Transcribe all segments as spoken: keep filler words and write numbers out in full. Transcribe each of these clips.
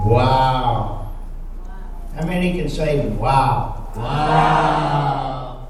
Wow. How many can say wow? Wow.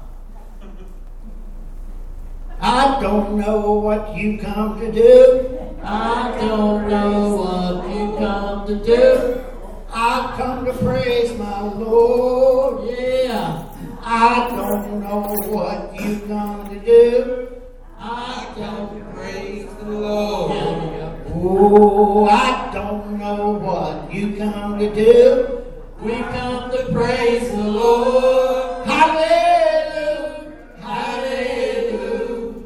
I don't know what you come to do. I don't know what you come to do. I come to praise my Lord. Yeah. I don't know what you come to do. I come to praise the Lord. Yeah, Oh, I don't know what you come to do. we come to praise the Lord. Hallelujah, Hallelujah.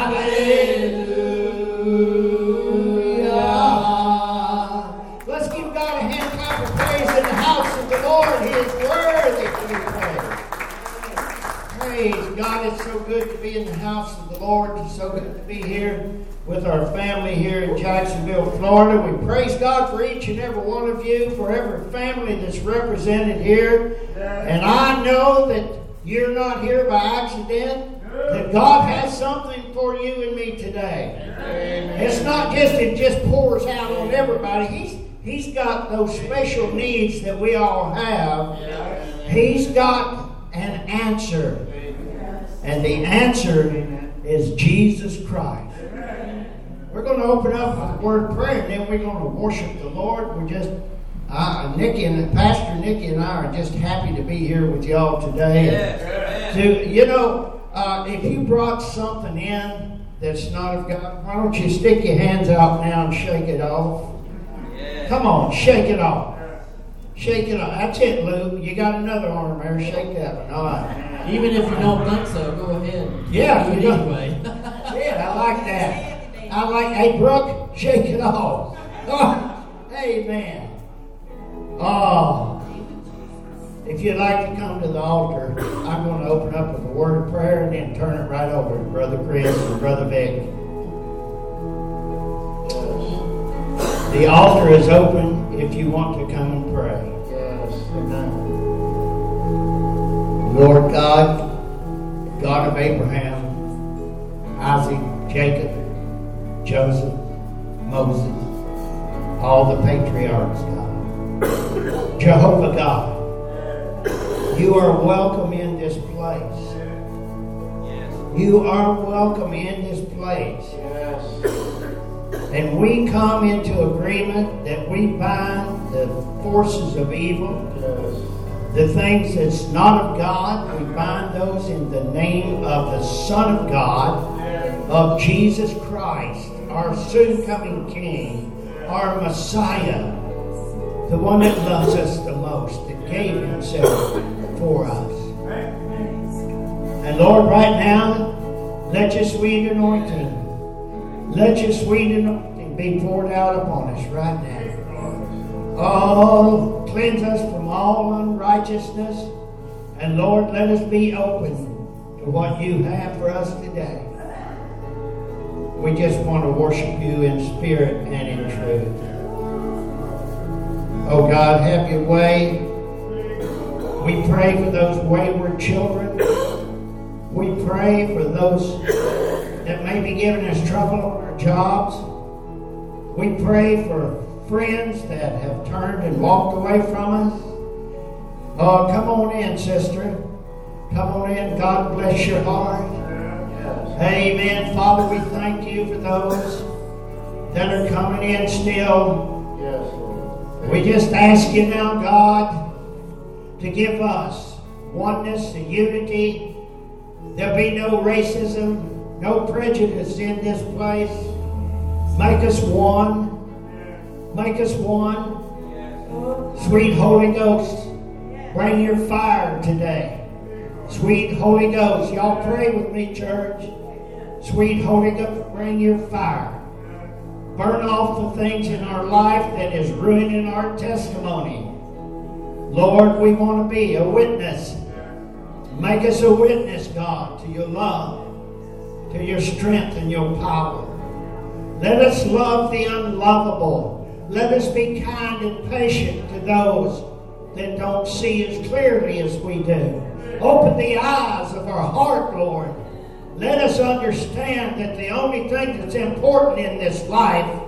hallelujah. Let's give God a hand clap of praise in the house of the Lord. He is worthy to be praised. Praise God, it's so good to be in the house of the Lord. It's so good to be here with our family here in Jacksonville, Florida. We praise God for each and every one of you, for every family that's represented here. And I know that you're not here by accident, that God has something for you and me today. Amen. It's not just it just pours out on everybody. He's He's got those special needs that we all have. He's got an answer. And the answer is Jesus Christ. We're going to open up with a word of prayer, and then we're going to worship the Lord. We're just, uh, Nikki and Pastor Nikki and I are just happy to be here with y'all today. Yes. To, you know, uh, if you brought something in that's not of God, why don't you stick your hands out now and shake it off? Yes. Come on, shake it off. Shake it off. That's it, Lou. You got another arm there. Shake that one. All right. Even if you don't think so, go ahead. Yeah, Do it you anyway. Yeah, I like that. I like, hey, Brooke, shake it off. Oh, amen. Oh, if you'd like to come to the altar, I'm going to open up with a word of prayer and then turn it right over to Brother Chris and Brother Vic. The altar is open if you want to come and pray. Yes, amen. Lord God, God of Abraham, Isaac, Jacob, Joseph, Moses, all the patriarchs, God. Jehovah God, you are welcome in this place. You are welcome in this place. Yes. And we come into agreement that we bind the forces of evil, Yes. the things that's not of God. We bind those in the name of the Son of God, of Jesus Christ, our soon-coming King, our Messiah, the one that loves us the most, that gave himself for us. And Lord, right now, let your sweet anointing, let your sweet anointing be poured out upon us right now. Oh, cleanse us from all unrighteousness. And Lord, let us be open to what you have for us today. We just want to worship you in spirit and in truth. Oh God, have your way. We pray for those wayward children. We pray for those that may be giving us trouble on our jobs. We pray for friends that have turned and walked away from us. Oh, come on in, sister. Come on in. God bless your heart. Amen. Father, we thank you for those that are coming in still. Yes, Lord. We just ask you now, God, to give us oneness and unity. There'll be no racism, no prejudice in this place. Make us one. Make us one. Sweet Holy Ghost, bring your fire today. Sweet Holy Ghost, y'all pray with me, church. Sweet Holy Ghost, bring your fire. Burn off the things in our life that is ruining our testimony. Lord, we want to be a witness. Make us a witness, God, to your love, to your strength and your power. Let us love the unlovable. Let us be kind and patient to those that don't see as clearly as we do. Open the eyes of our heart, Lord. Let us understand that the only thing that's important in this life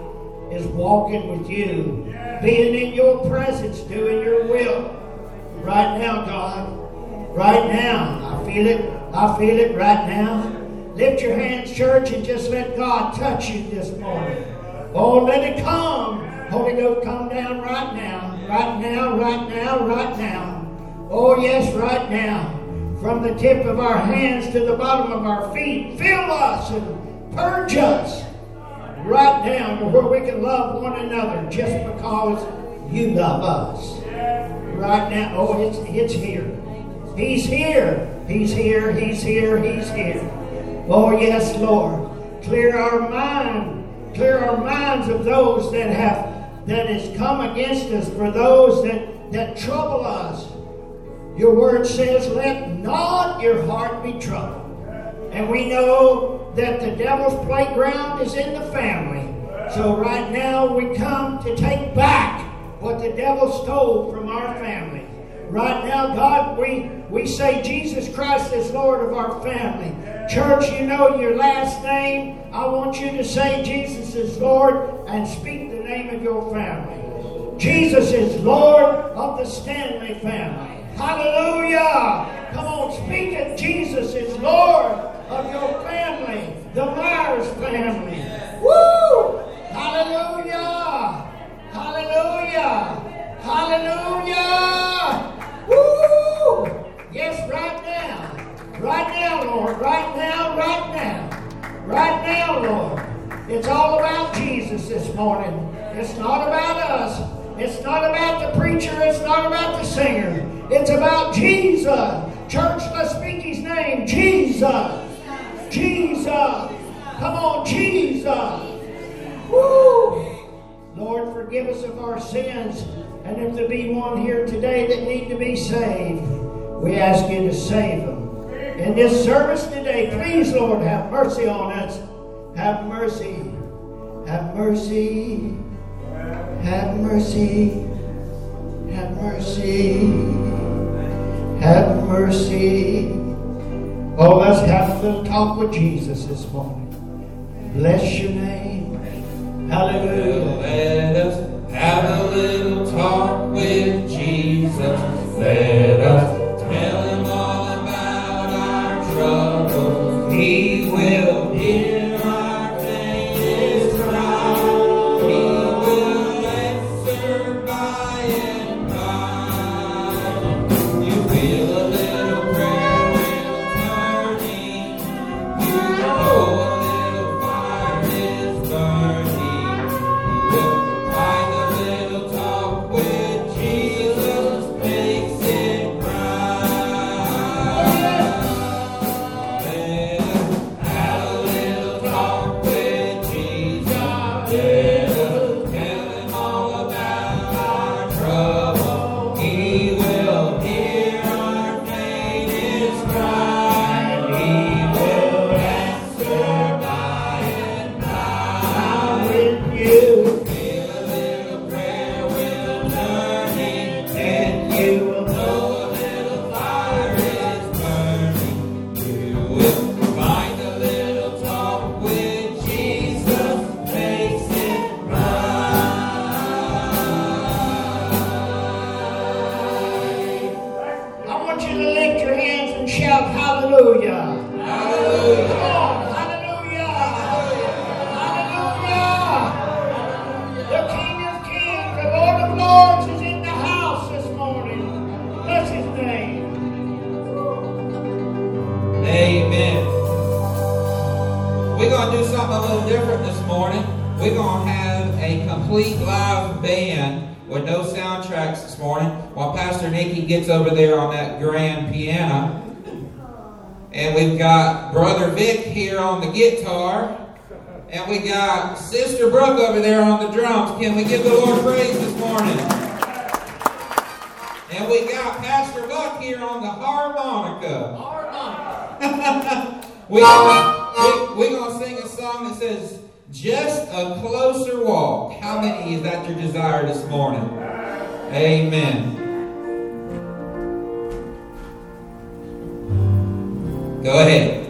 is walking with you, being in your presence, doing your will. Right now, God. Right now. I feel it. I feel it right now. Lift your hands, church, and just let God touch you this morning. Oh, let it come. Holy Ghost, come down right now. Right now, right now, right now. Oh, yes, right now. From the tip of our hands to the bottom of our feet, fill us and purge us right down to where we can love one another just because you love us. Right now, oh, it's, it's here. He's here. He's here. He's here. He's here. Oh, yes, Lord. Clear our mind. Clear our minds of those that have that has come against us, for those that, that trouble us. Your word says, let not your heart be troubled. And we know that the devil's playground is in the family. So right now we come to take back what the devil stole from our family. Right now, God, we, we say Jesus Christ is Lord of our family. Church, you know your last name. I want you to say Jesus is Lord and speak the name of your family. Jesus is Lord of the Stanley family. Hallelujah! Come on, speak it. Jesus is Lord of your family, the Myers family. Woo! Hallelujah! Hallelujah! Hallelujah! Woo! Yes, right now. Right now, Lord. Right now, right now. Right now, Lord. It's all about Jesus this morning. It's not about us. It's not about the preacher. It's not about the singer. It's about Jesus. Church, let's speak his name. Jesus. Jesus. Come on, Jesus. Woo! Lord, forgive us of our sins. And if there be one here today that need to be saved, we ask you to save them. In this service today, please, Lord, have mercy on us. Have mercy. Have mercy. Have mercy. Have mercy. Have mercy. Oh, let's have a little talk with Jesus this morning. Bless your name. Hallelujah. Let us have a little talk with Jesus. Let us tell him all about our troubles. He will hear our faintest cry. He will answer by and by. You feel a little prayer will turning. You know a little fire is burning. Find a little talk with Jesus, makes it right. Let us have a little talk with Jesus. Let us tell him all about our trouble. He will hear our faintest cry. He will answer by and by. With you. Hallelujah. Hallelujah. Come on. Hallelujah. Hallelujah. The King of Kings, the Lord of Lords is in the house this morning. Bless his name. Amen. We're going to do something a little different this morning. We're going to have a complete live band with no soundtracks this morning while Pastor Nikki gets over there on that grand piano. And we've got Brother Vic here on the guitar. And we got Sister Brooke over there on the drums. Can we give the Lord praise this morning? And we got Pastor Buck here on the harmonica. Harmonica. we, we, we're going to sing a song that says, Just a Closer Walk. How many is that your desire this morning? Amen. Go ahead.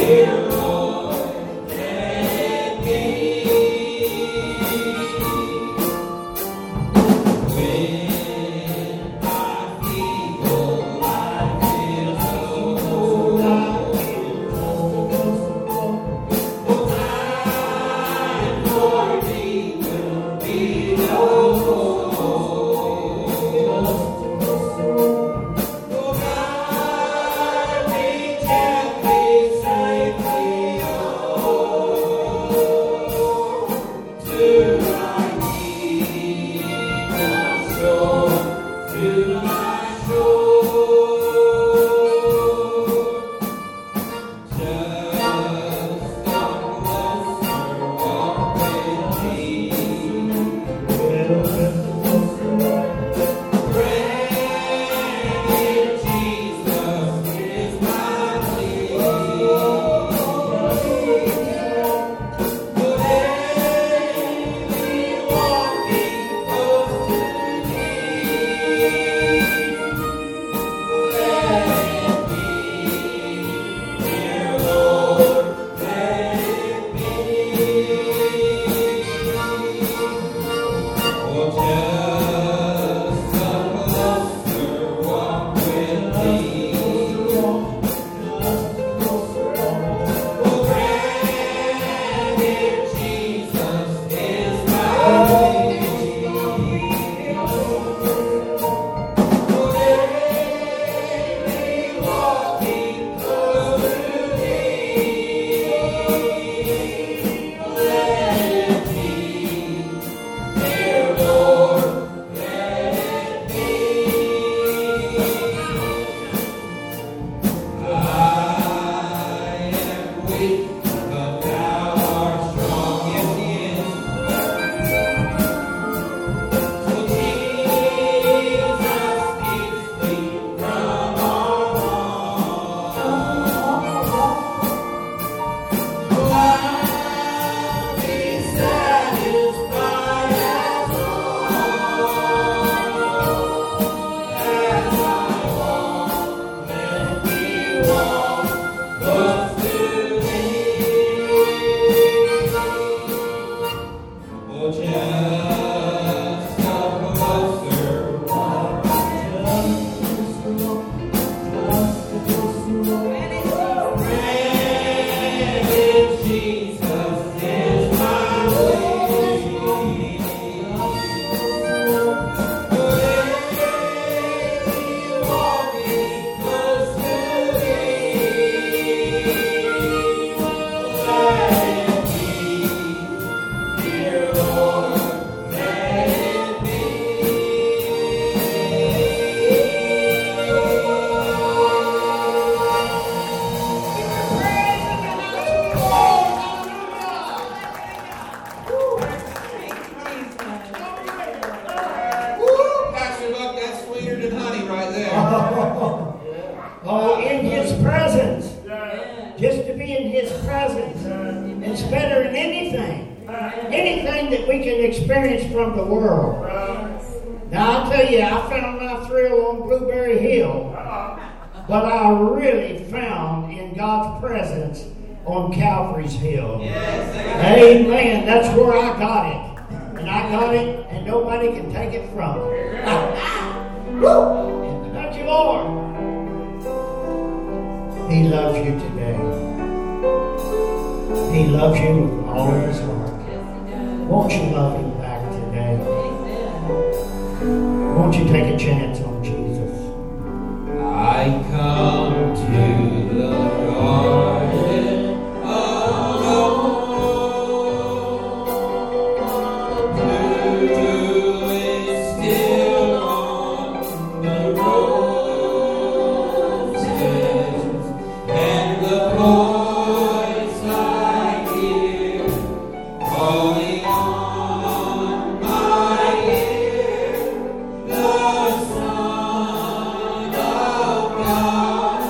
Oh, in His presence. Just to be in His presence. It's better than anything. Anything that we can experience from the world. Now, I'll tell you, I found my thrill on Blueberry Hill. But I really found in God's presence on Calvary's Hill. Amen. That's where I got it. And I got it, and nobody can take it from me. Woo! Thank you, Lord. He loves you today. He loves you with all of His heart. Won't you love Him back today? Won't you take a chance on Jesus? I come to the garden alone. Blue is still on the roses, and the voice I hear calling on my ear, the Son of God.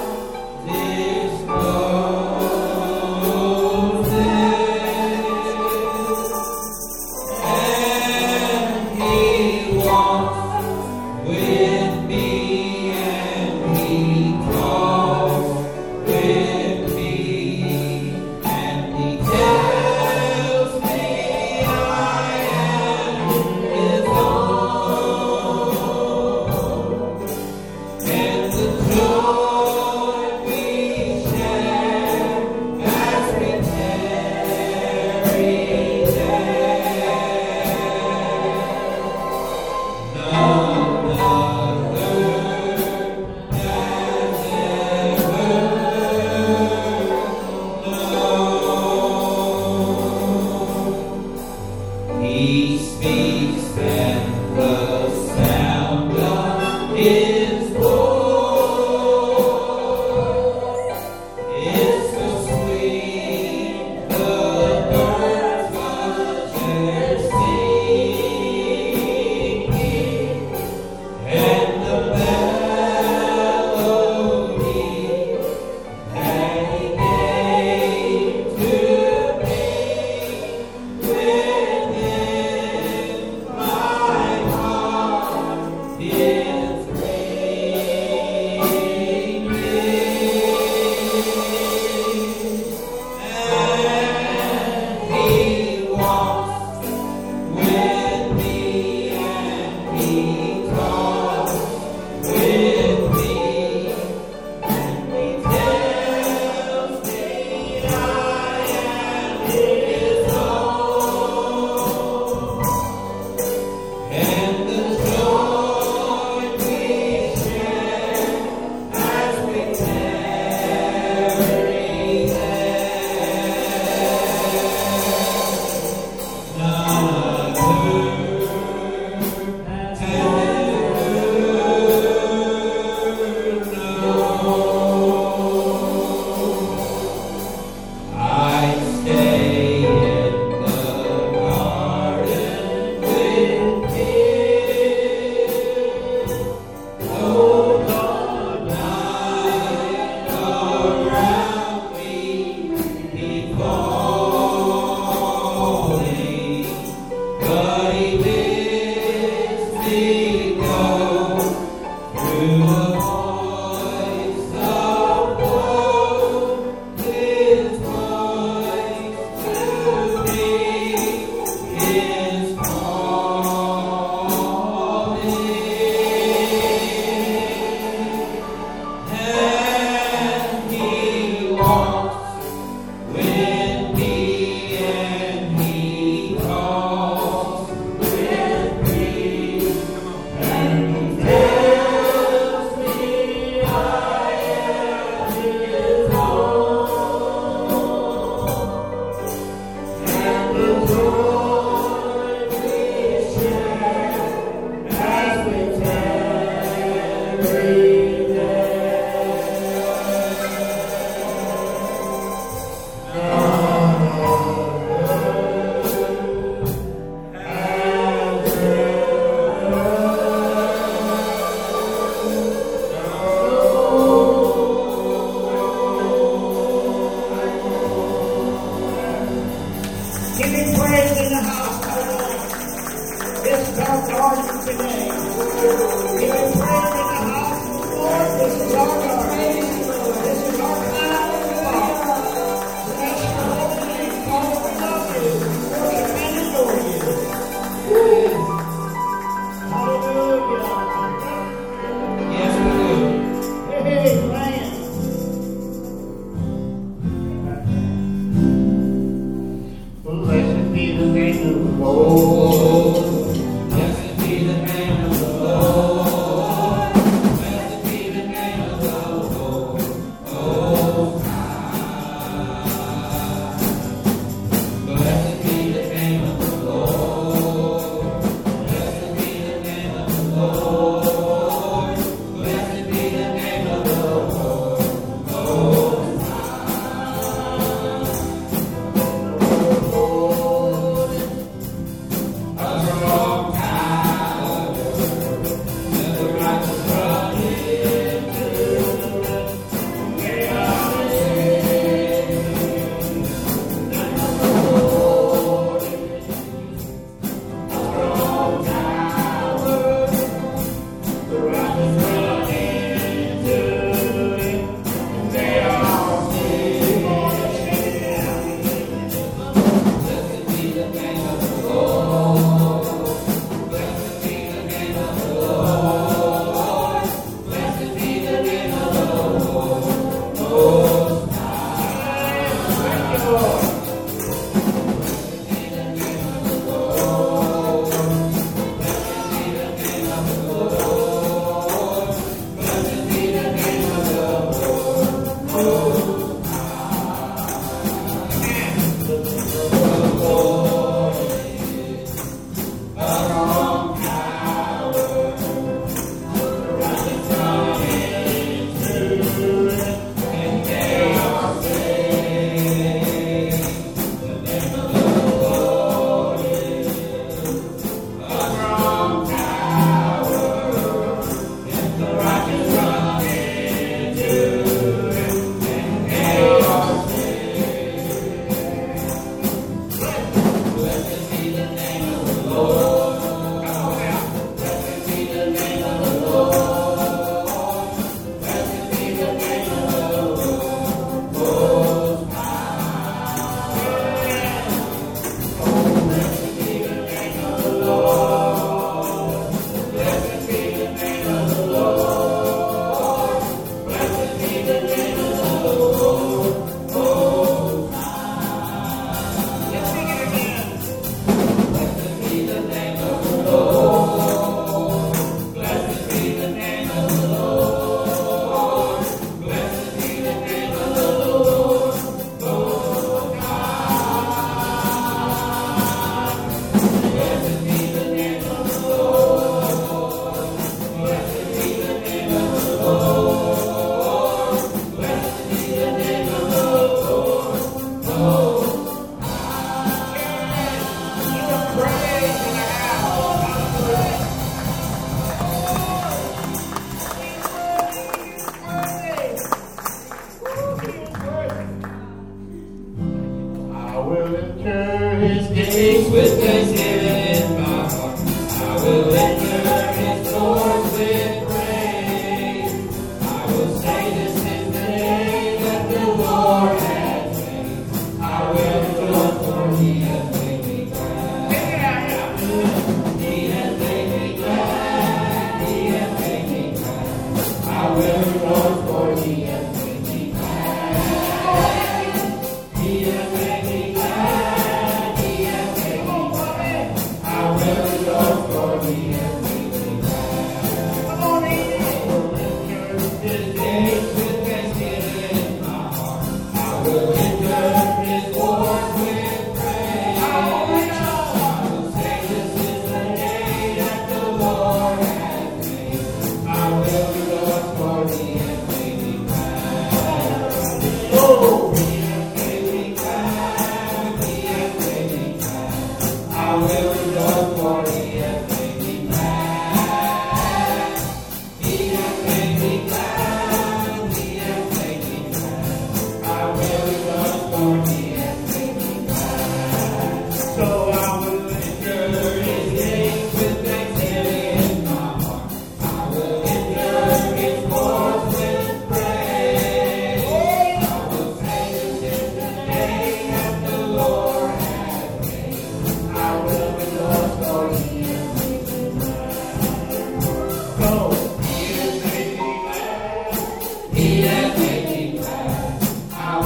I will rejoice for he has made me glad.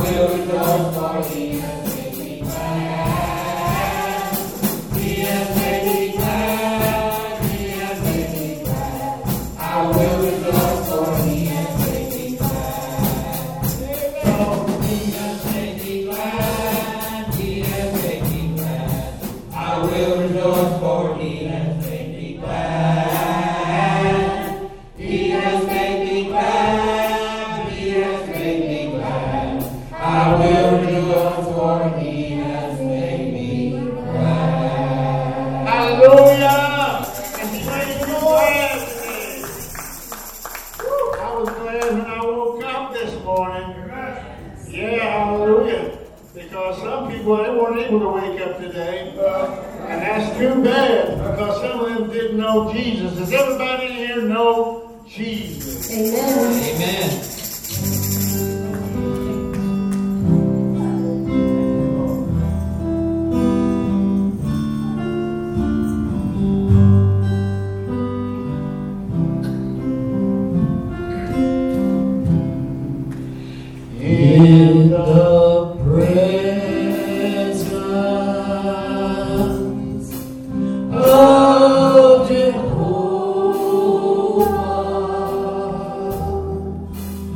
will rejoice, for he has made me glad. He has made me glad. He has made me glad. I will rejoice, for he has made me glad. Oh, he has made me glad. He has made me glad. I will rejoice, for he has made me glad. He has made me glad. He has made me glad. I will rejoice, for he has made me glad. Hallelujah! And praise the Lord today. I was glad when I woke up this morning. Yeah, hallelujah. Because some people, they weren't able to wake up today. And that's too bad, because some of them didn't know Jesus. Does everybody here know Jesus? Amen. Amen. In the presence of Jehovah,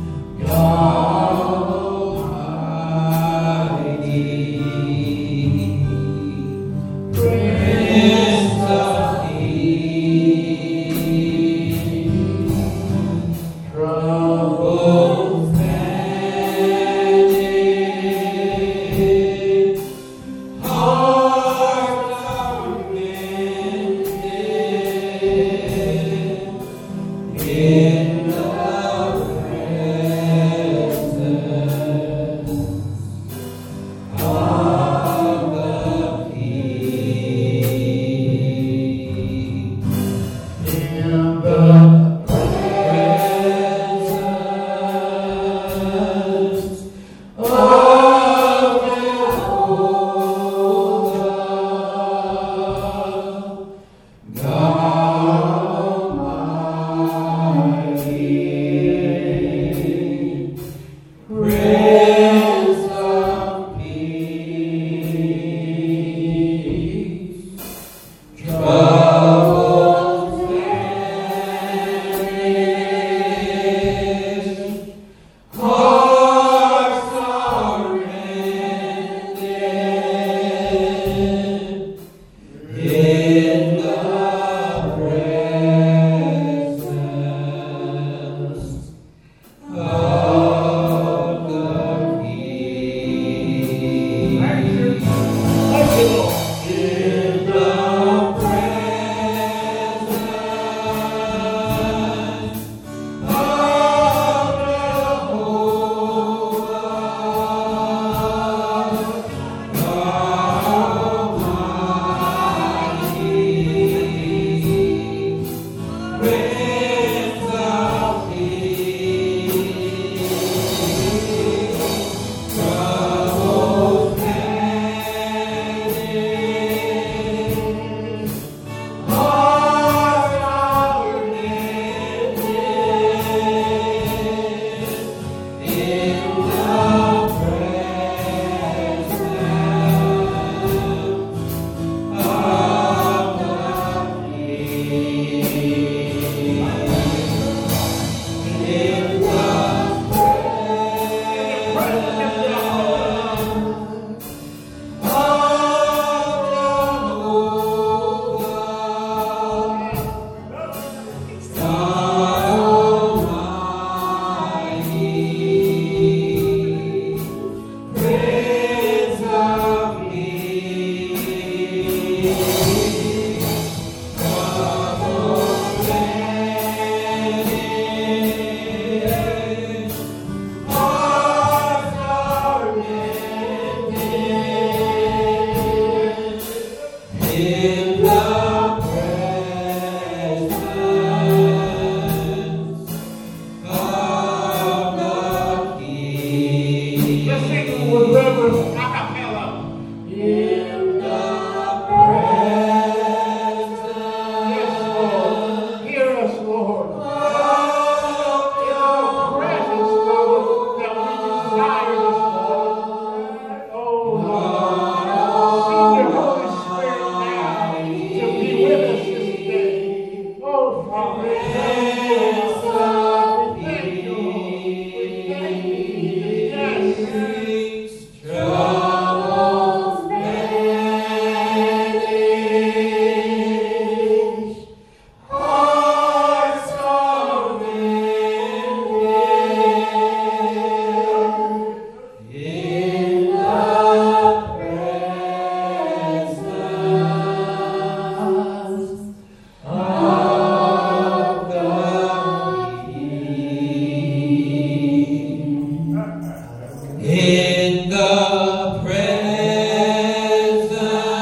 In the presence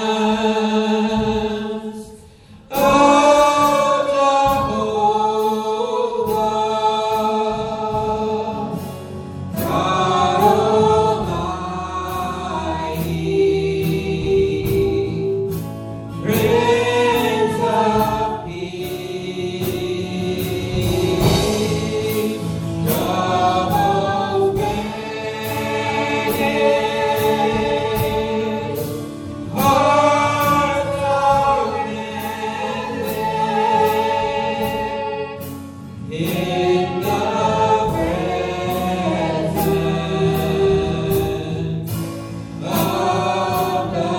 of Jehovah, God Almighty, Prince of Peace, double graded, hearts are mended in the presence of the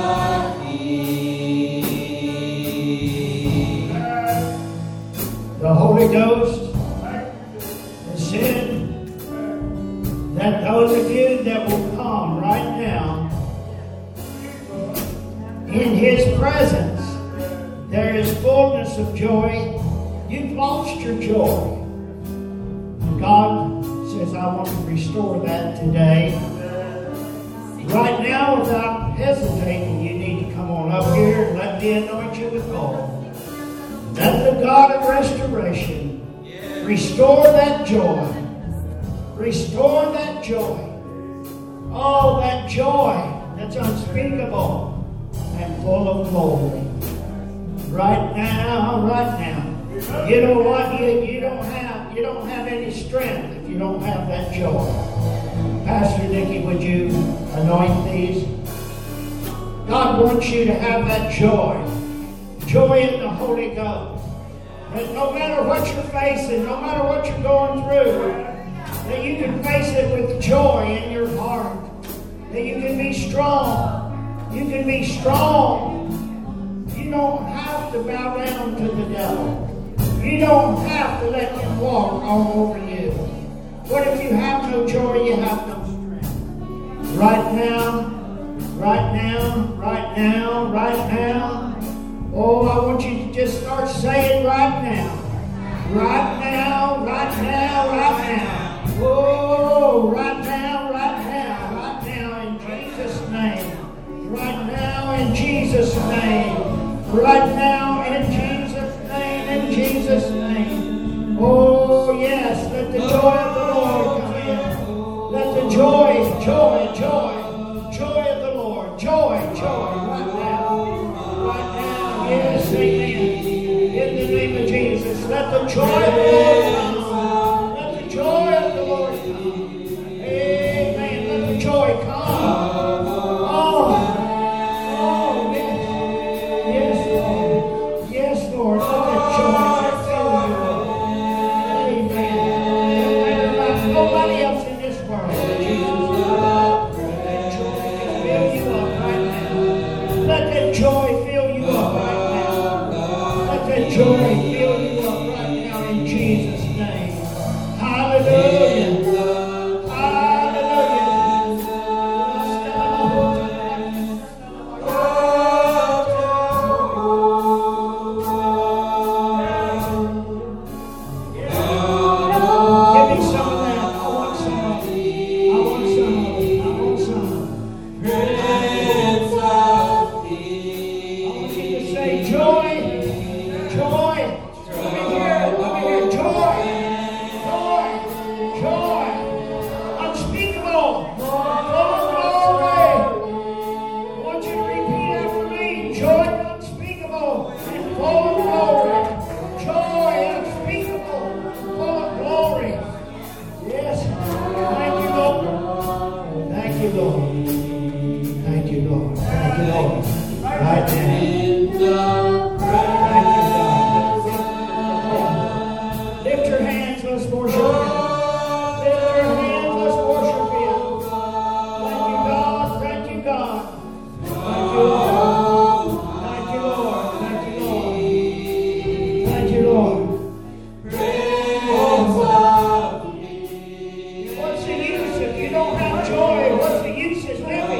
King. The Holy Ghost has said that those of you that will come right now in His presence, there is fullness of joy. You've lost your joy. And God says, I want to restore that today. Right now, without hesitating, you need to come on up here and let me anoint you with oil. Let the God of restoration restore that joy. Restore that joy. Oh, that joy that's unspeakable and full of glory. Right now, right now. You know what? You, you don't have you don't have any strength if you don't have that joy. Pastor Nikki, would you anoint these? God wants you to have that joy. Joy in the Holy Ghost. That no matter what you're facing, no matter what you're going through, that you can face it with joy in your heart. That you can be strong. You can be strong. You don't have to bow down to the devil. You don't have to let him walk all over you. What if you have no joy, you have no strength? Right now, right now, right now, right now. Oh, I want you to just start saying right now. Right now, right now, right now. Oh, right now, right now, right now in Jesus' name. Right now in Jesus' name. Right now in Jesus' name, in Jesus' name. Oh, yes, let the joy of the Lord come in. Let the joy, joy, joy, joy of the Lord, joy, joy, right now. Right now, yes, amen. In the name of Jesus, let the joy of the Lord come. Let the joy of the Lord come. Amen. Let the joy come. Oh, oh, yes. Yes, Lord. Yes, Lord. Let that joy fill you, Lord. Amen. Like nobody else in this world, Jesus. Let that joy just fill you up right now. Let that joy fill you up right now. Let that joy fill you up right now in Jesus' name. Hallelujah. Give me some of that. I want some of it. I want some of it. I want some of it. Prince of I Peace. want you to say joy, joy. Let me hear it. Let me hear it. Joy, joy, joy. Unspeakable. Full of glory. I want you to repeat after me. Joy unspeakable and full of glory. Joy unspeakable, full of glory. Yes. Thank you, Lord. Thank you, Lord. Thank you, Lord. Thank you, Lord. Right now. Thank you, God. Lift your hands, let's worship Him. Lift your hands, let's worship Him. Thank you, God. Thank you, God. Thank you, Lord. Thank you, Lord. Thank you, Lord. Thank you, Lord. What's the use if you don't have joy? What's the use in living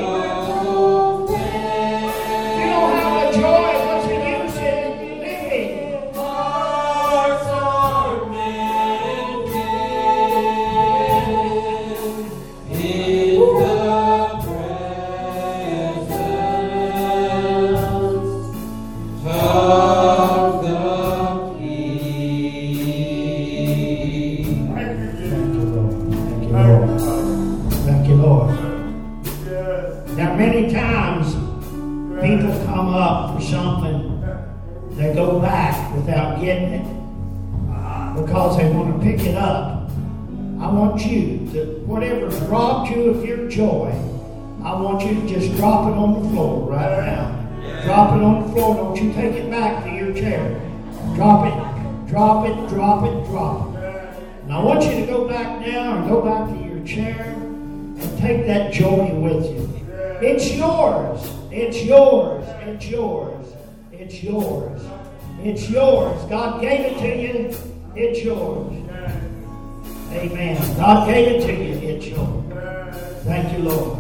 Now, many times, people come up for something, they go back without getting it because they want to pick it up. I want you to, whatever's robbed you of your joy, I want you to just drop it on the floor right now. Drop it on the floor. Don't you take it back to your chair. Drop it, drop it, drop it, drop it. And I want you to go back now and go back to your chair and take that joy with you. It's yours. It's yours. It's yours. It's yours. It's yours. God gave it to you. It's yours. Amen. God gave it to you. It's yours. Thank you, Lord.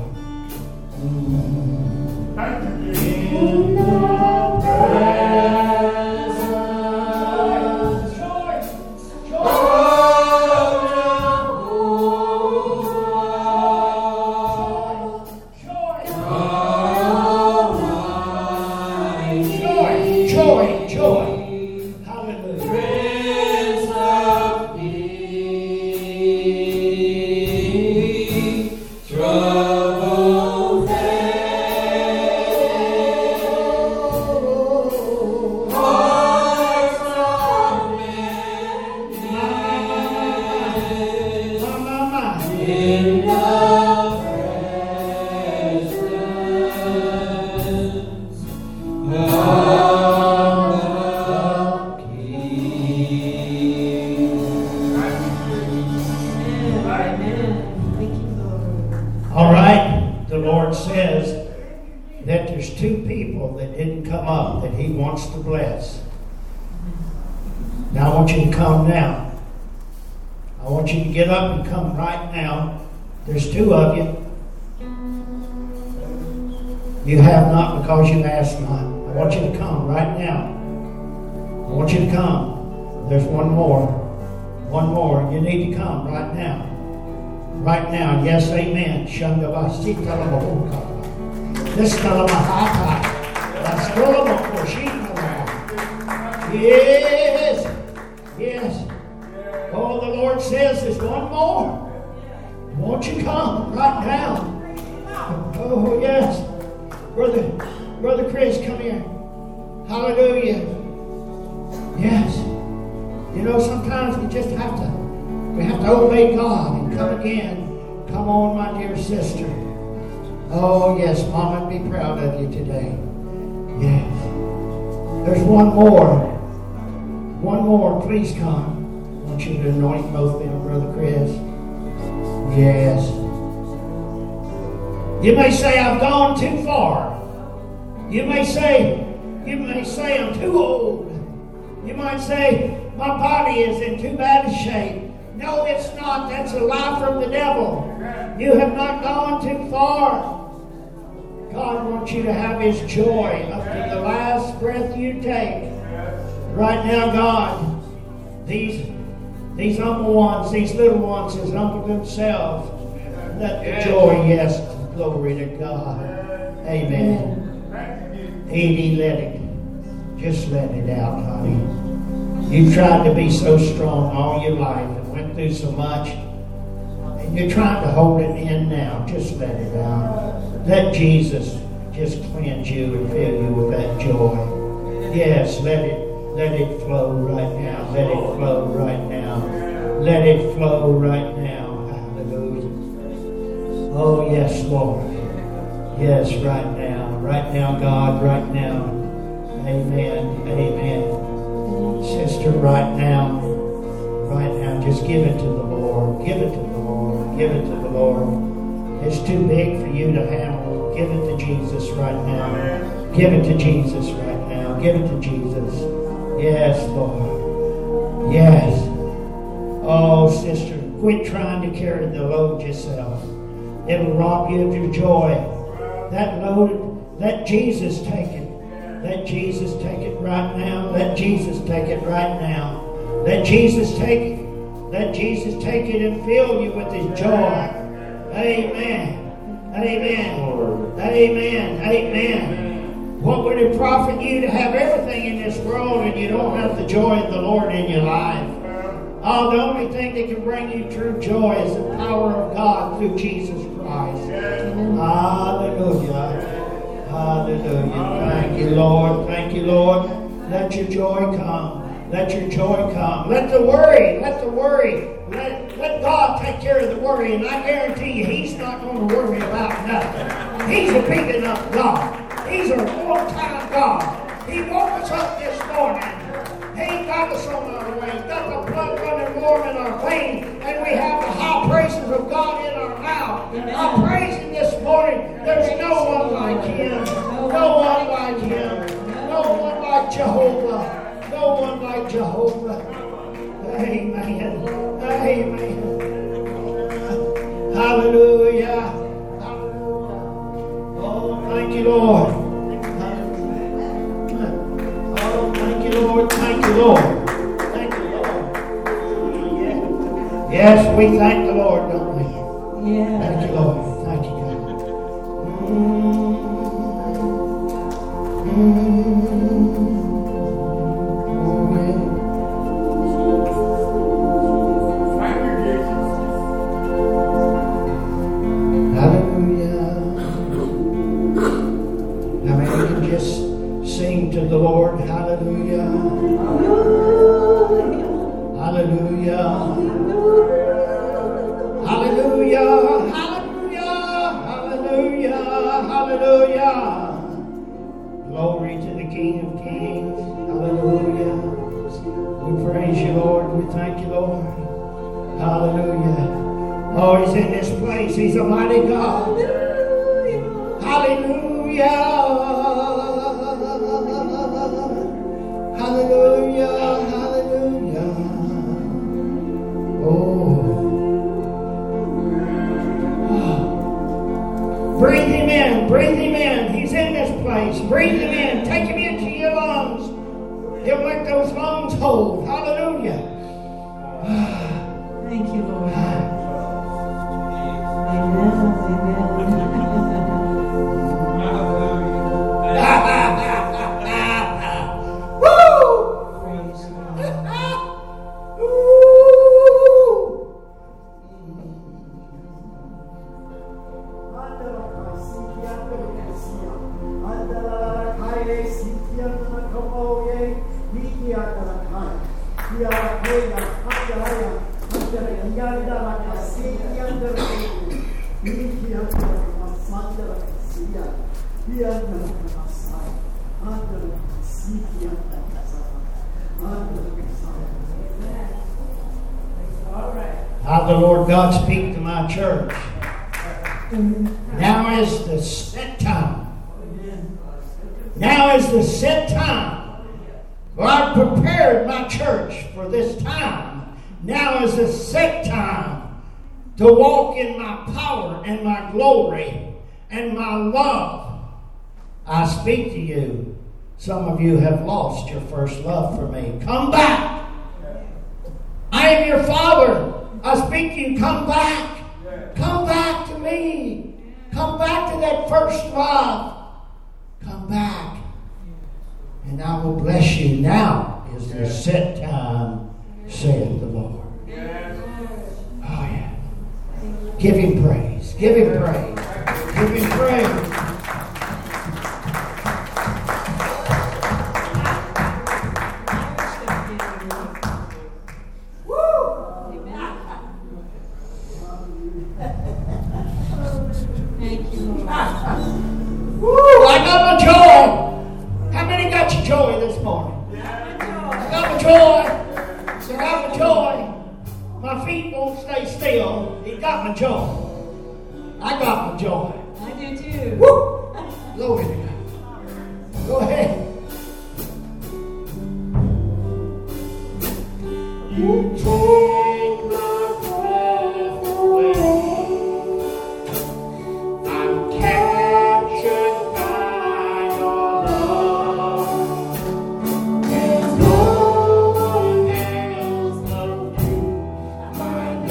Thank you. In the presence, joy, joy. To bless. Now I want you to come now. I want you to get up and come right now. There's two of you. You have not because you asked not. I want you to come right now. I want you to come. There's one more. One more. You need to come right now. Right now. Yes, amen. This Yes, yes. Oh, the Lord says there's one more. Won't you come right now? Oh, yes. Brother, Brother Chris, come here. Hallelujah. Yes. You know, sometimes we just have to, we have to obey God and come again. Come on, my dear sister. Oh, yes, Mama, be proud of you today. Yes. There's one more. One more, please come. I want you to anoint both of them, Brother Chris. Yes. You may say, I've gone too far. You may say, you may say, I'm too old. You might say, my body is in too bad a shape. No, it's not. That's a lie from the devil. You have not gone too far. God wants you to have His joy up to the last breath you take. Right now, God, these these humble ones, these little ones, has humbled themselves. Let the joy, yes, glory to God. Amen. Edie, let it. Just let it out, honey. You've tried to be so strong all your life and went through so much. And you're trying to hold it in now. Just let it out. Let Jesus just cleanse you and fill you with that joy. Yes, let it. Let it flow right now. Let it flow right now. Let it flow right now. Hallelujah. Oh, yes, Lord. Yes, right now. Right now, God. Right now. Amen. Amen. Sister, right now. Right now. Just give it to the Lord. Give it to the Lord. Give it to the Lord. It's too big for you to handle. Give it to Jesus right now. Give it to Jesus right now. Give it to Jesus. Yes, Lord. Yes. Oh, sister, quit trying to carry the load yourself. It'll rob you of your joy. That load, let Jesus take it. Let Jesus take it right now. Let Jesus take it right now. Let Jesus take it. Let Jesus take it and fill you with His joy. Amen. Amen. Amen. Amen. What would it profit you to have everything in this world and you don't have the joy of the Lord in your life? Oh, the only thing that can bring you true joy is the power of God through Jesus Christ. Hallelujah. Hallelujah. Thank you, Lord. Thank you, Lord. Let your joy come. Let your joy come. Let the worry, let the worry, let, let God take care of the worry. And I guarantee you, He's not going to worry about nothing. He's a big enough God. He's a full-time God. He woke us up this morning. He got us on our way. Got the blood running warm in our veins. And we have the high praises of God in our mouth. I praise Him this morning. There's no one like Him. No one like Him. No one like Jehovah. No one like Jehovah. Amen. Amen. Hallelujah. Hallelujah. Oh, thank you, Lord. Oh, thank you, Lord. Thank you, Lord. Thank you, Lord. Yeah. Yes, we thank the Lord, don't we? Yeah. Thank you, Lord. Thank you, God. Mm. Mm. To the Lord, hallelujah, hallelujah, hallelujah, hallelujah, hallelujah, hallelujah. Glory to the King of Kings, hallelujah. We praise you, Lord. We thank you, Lord. Hallelujah. Oh, He's in this place. He's a mighty God. Hallelujah. Hallelujah, hallelujah. Oh. oh. Breathe Him in, breathe Him in. He's in this place. Breathe Him in. Take Him into your lungs. He'll make those lungs whole. Hallelujah. Thank you, Lord. Amen, amen. How the Lord God speak to my church. Now is the set time. Now is the set time. For I've prepared my church for this time. Now is the set time to walk in my power and my glory and my love. I speak to you. Some of you have lost your first love for me. Come back. I am your Father. I speak to you. Come back. Come back to me. Come back to that first love. Come back. And I will bless you. Now is the set time, saith the Lord. Oh, yeah. Give Him praise. Give Him praise. Give Him praise. Woo! I got my joy. How many got your joy this morning? I got my joy. I got my joy. My feet won't stay still. He got my joy. I got my joy. I do too. Woo! Glory to God. Go ahead. You take my breath away. I'm captured by your love. There's no one else but you, my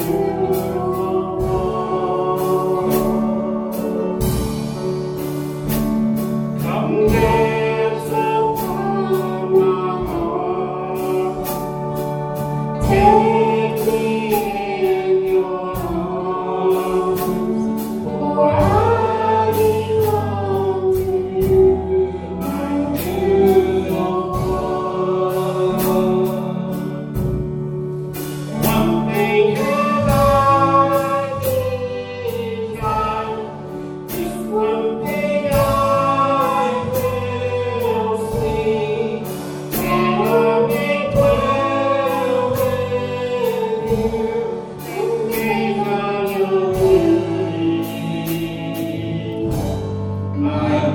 beautiful one.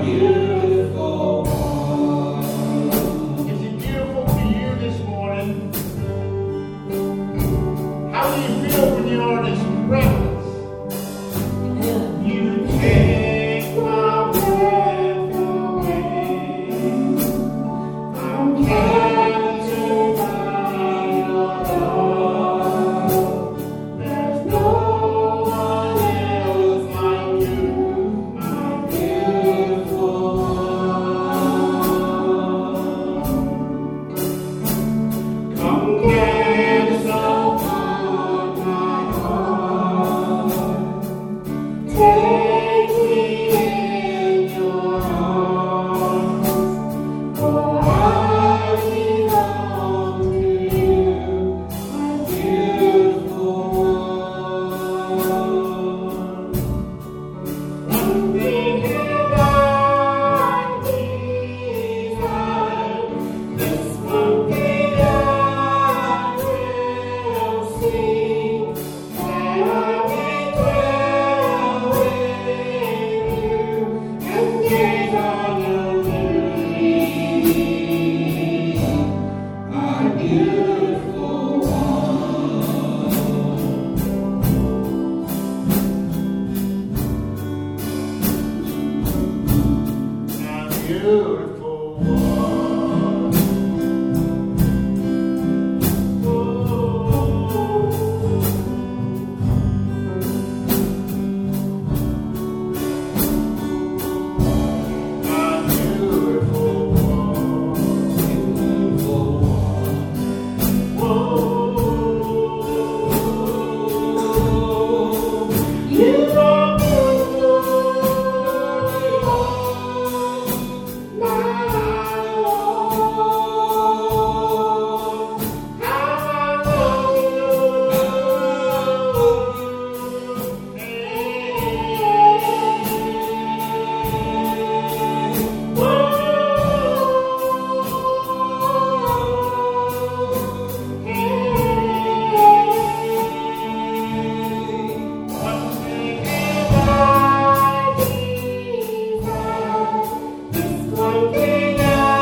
beautiful one. Is it beautiful to you this morning? How do you feel when you're in His presence? You take my breath away. I'm captured by your love. There's no one else like you, my beautiful one. Come dance upon my heart. Take me in your arms, for I belong to you, my beautiful one. One thing have I desired, this one thing I will seek, that I may dwell with you and gaze on your beauty, my beautiful one. My beautiful one. My beautiful one. Beautiful one. You are beautiful, my Lord. How I love One thing have I desired, this one thing I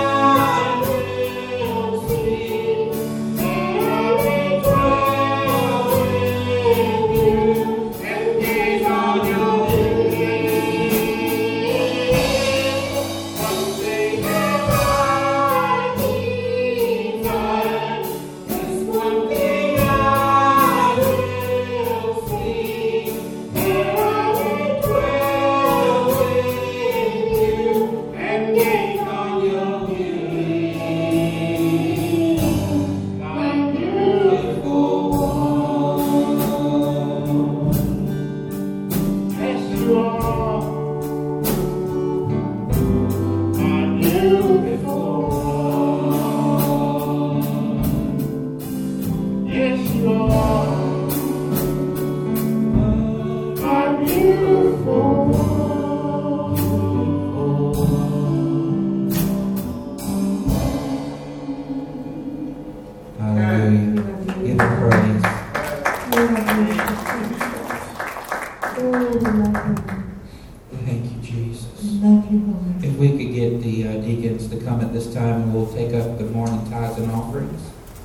will seek, that I may dwell with you and gaze on your beauty. One thing have I desired, this one thing I will seek, that I may dwell with you and gaze on your beauty, my beautiful one. Yes, you are, my beautiful one. Yes, you are, my beautiful one. Hallelujah. Give Him praise. Thank you, Jesus. Love you, Lord. If we could get the uh, deacons to come at this time, and we'll take up the morning tithes and offerings.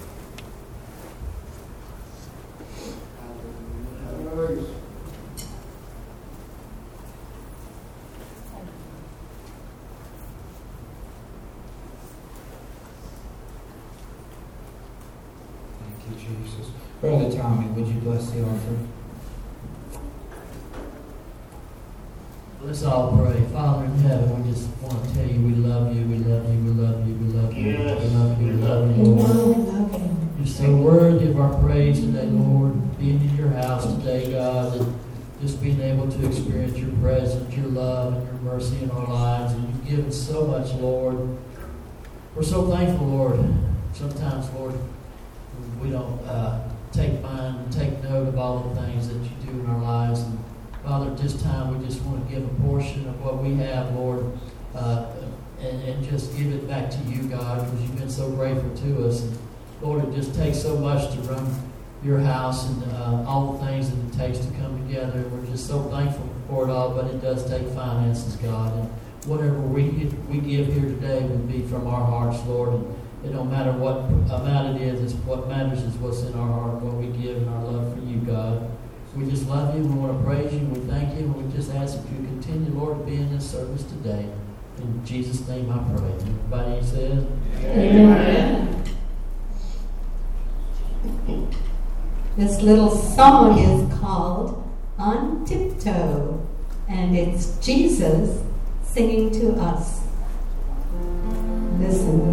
Thank you, Jesus. Brother Tommy, would you bless the offering? Let's all pray. Father in heaven, we just want to tell you we love you, we love you, we love you, we love you. Yes, We love you, we love you, We Lord. love you. You're so worthy of our praise today, Lord. Being in your house today, God, and just being able to experience your presence, your love, and your mercy in our lives. And you've given so much, Lord. We're so thankful, Lord. Sometimes, Lord, we don't uh, take mind, take note of all the things that you do in our lives. And Father, at this time, we just want to give a portion of what we have, Lord, uh, and, and just give it back to you, God, because you've been so grateful to us. And Lord, it just takes so much to run your house and uh, all the things that it takes to come together. And we're just so thankful for it all, but it does take finances, God. And whatever we we give here today would be from our hearts, Lord. And it don't matter what amount it is. It's what matters is what's in our heart, what we give, and our love for you, God. We just love you. We want to praise you. We thank you. And we just ask that you continue, Lord, to be in this service today. In Jesus' name I pray. Everybody says, Amen. This little song is called On Tiptoe, and it's Jesus singing to us. Listen.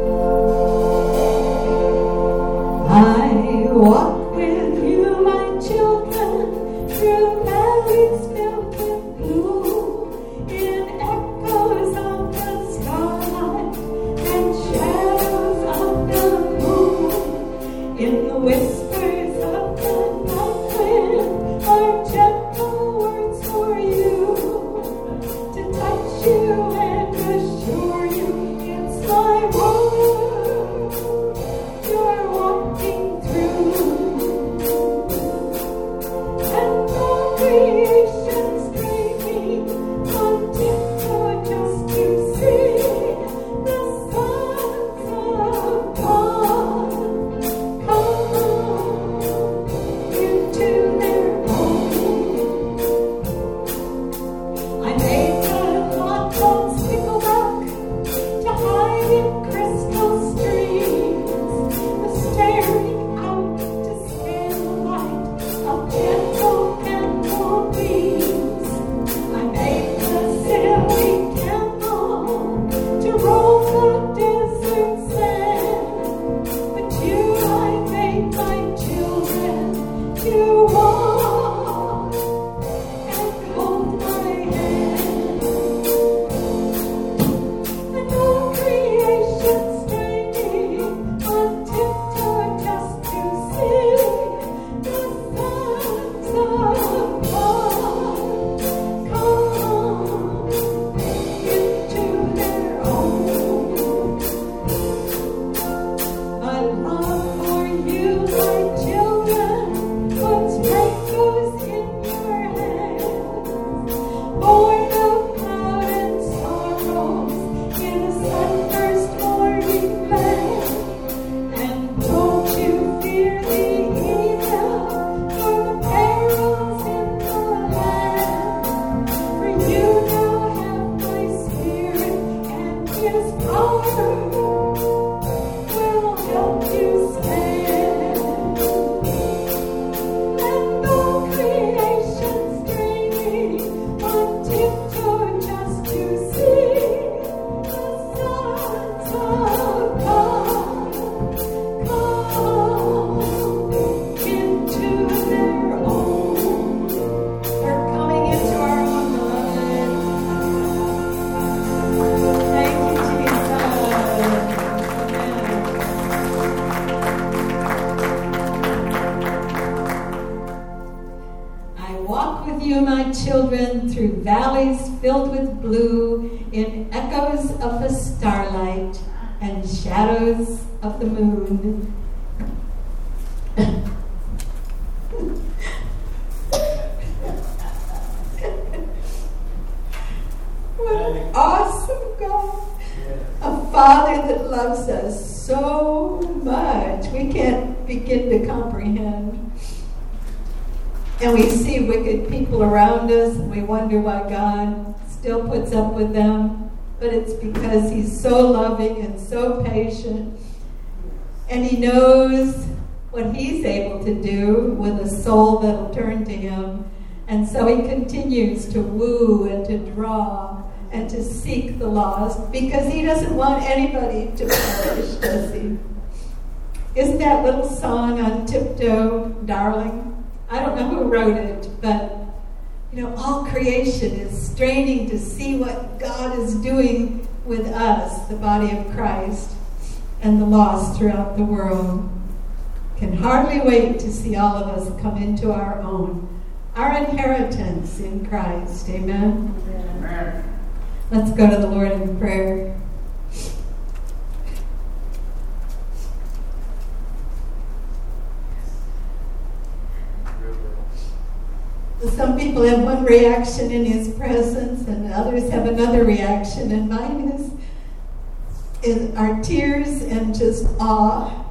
I walk with you, my children, through valleys filled with blue, in echoes of the starlight and shadows of the moon, in the whispers of the night wind, are gentle words for you, to touch you and assure you it's my word you're walking through. And all creation's dreaming on tiptoe just to see the sons of God come into their own. I made the knot called stickleback to hide in crystal streams, staring out to scare the light of gentle candle beams. I made the silly candle to roam the desert sand, but you I made my children to walk and hold my hand. And all creation straining on tiptoe just to see the sons of God come into their own. My love for you, my children, puts rainbows in your hands, born of cloud and sorrows in a sunburst morning land. And don't you fear the evil or the perils in the land, for you now have my spirit, and his power will help you stand. And all creation straining on tiptoe just to see the sons of God come into their own. We're coming into our own, beloved. Thank you, Jesus. I walk with you, my children, through valleys filled with blue, in echoes of the starlight and shadows of the moon. What an awesome God. A Father that loves us so much. We can't begin to comprehend. And we see wicked people around us, and we wonder why God still puts up with them. But it's because He's so loving and so patient. And He knows what He's able to do with a soul that'll turn to Him. And so He continues to woo and to draw and to seek the lost, because He doesn't want anybody to perish, does He? Isn't that little song on Tiptoe, darling? I don't know who wrote it, but you know, all creation is straining to see what God is doing with us, the body of Christ, and the lost throughout the world. Can hardly wait to see all of us come into our own, our inheritance in Christ. Amen? Amen. Let's go to the Lord in prayer. Some people have one reaction in his presence, and others have another reaction, and mine is, is our tears and just awe.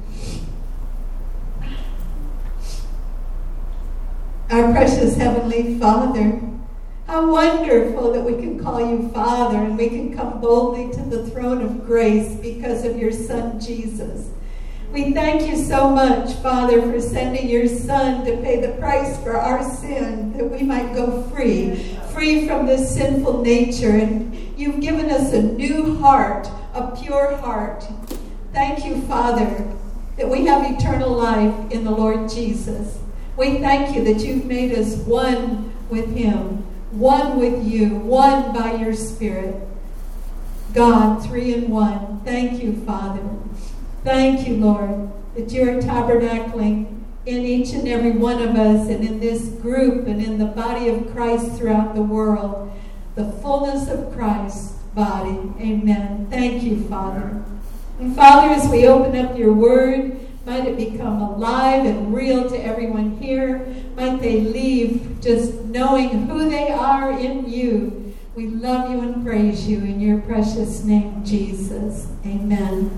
Our precious Heavenly Father, how wonderful that we can call you Father and we can come boldly to the throne of grace because of your Son, Jesus. We thank you so much, Father, for sending your Son to pay the price for our sin, that we might go free, free from this sinful nature. And you've given us a new heart, a pure heart. Thank you, Father, that we have eternal life in the Lord Jesus. We thank you that you've made us one with him, one with you, one by your Spirit. God, three in one. Thank you, Father. Thank you, Lord, that you are tabernacling in each and every one of us and in this group and in the body of Christ throughout the world. The fullness of Christ's body. Amen. Thank you, Father. And Father, as we open up your word, might it become alive and real to everyone here. Might they leave just knowing who they are in you. We love you and praise you in your precious name, Jesus. Amen.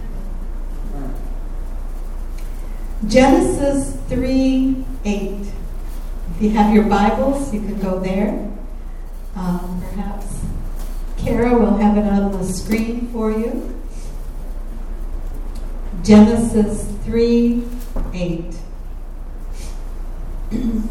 Genesis three eight. If you have your Bibles, you can go there. Um, perhaps Kara will have it on the screen for you. Genesis three eight. In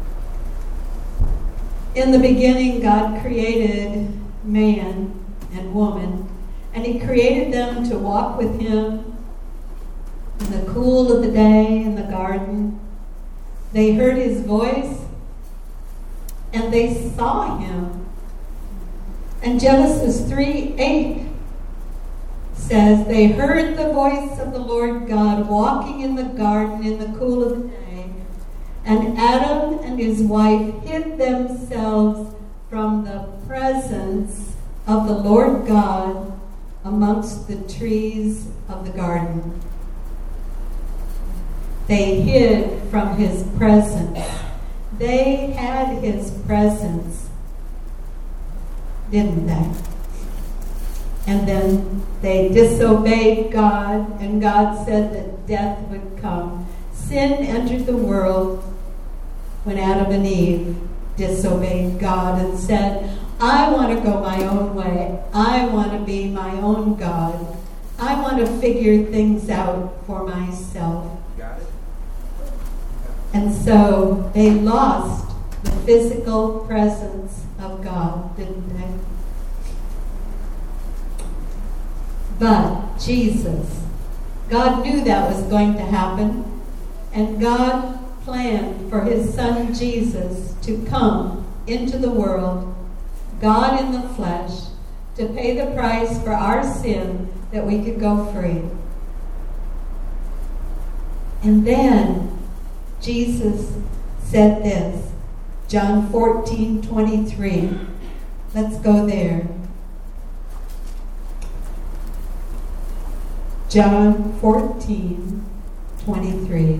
the beginning, God created man and woman, and he created them to walk with him in the cool of the day in the garden. They heard his voice, and they saw him. And Genesis three eight says, they heard the voice of the Lord God walking in the garden in the cool of the day. And Adam and his wife hid themselves from the presence of the Lord God amongst the trees of the garden. They hid from his presence. They had his presence, didn't they? And then they disobeyed God, and God said that death would come. Sin entered the world when Adam and Eve disobeyed God and said, I want to go my own way. I want to be my own God. I want to figure things out for myself. Got it? And so they lost the physical presence of God, didn't they? But Jesus, God knew that was going to happen, and God planned for his Son Jesus to come into the world, God in the flesh, to pay the price for our sin that we could go free. And then Jesus said this, John fourteen twenty-three. Let's go there. John fourteen twenty-three.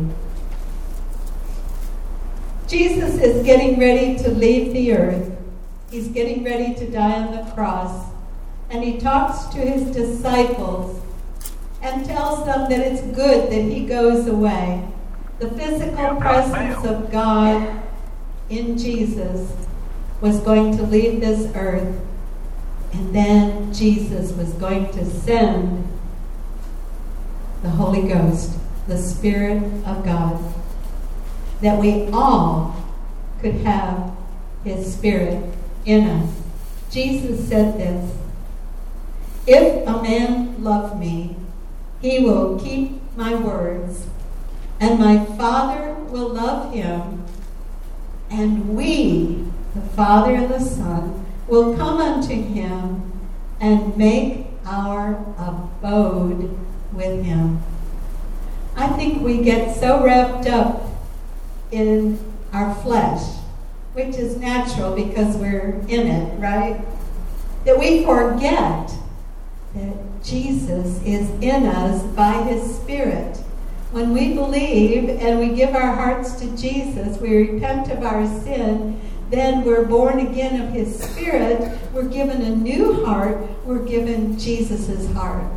Jesus is getting ready to leave the earth. He's getting ready to die on the cross. And he talks to his disciples and tells them that it's good that he goes away. The physical presence of God in Jesus was going to leave this earth. And then Jesus was going to send the Holy Ghost, the Spirit of God, that we all could have his Spirit in us. Jesus said this, if a man love me, he will keep my words, and my Father will love him, and we, the Father and the Son, will come unto him and make our abode with him. I think we get so wrapped up in our flesh, which is natural because we're in it, right? That we forget that Jesus is in us by his Spirit. When we believe and we give our hearts to Jesus, we repent of our sin, then we're born again of his Spirit. We're given a new heart. We're given Jesus' heart.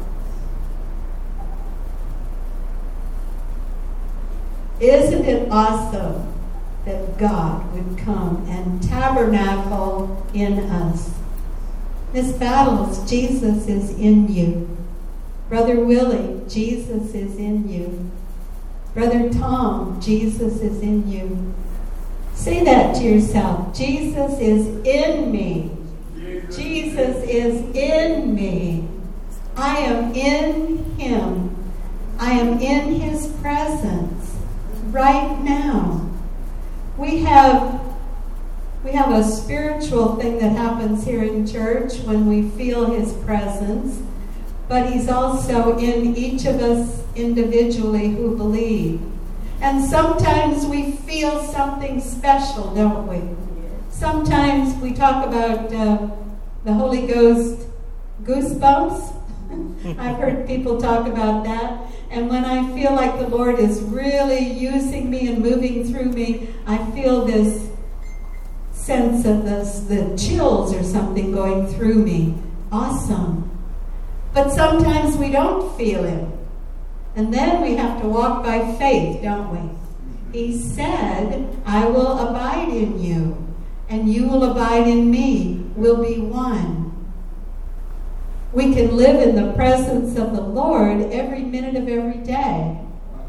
Isn't it awesome that God would come and tabernacle in us? Miss Battles, Jesus is in you. Brother Willie, Jesus is in you. Brother Tom, Jesus is in you. Say that to yourself. Jesus is in me. Jesus is in me. I am in him. I am in his presence right now. We have we have a spiritual thing that happens here in church when we feel his presence, but he's also in each of us individually who believe. And sometimes we feel something special, don't we? Sometimes we talk about uh, the Holy Ghost goosebumps. I've heard people talk about that. And when I feel like the Lord is really using me and moving through me, I feel this sense of this, the chills or something going through me. Awesome. But sometimes we don't feel him. And then we have to walk by faith, don't we? He said, I will abide in you, and you will abide in me. We'll be one. We can live in the presence of the Lord every minute of every day.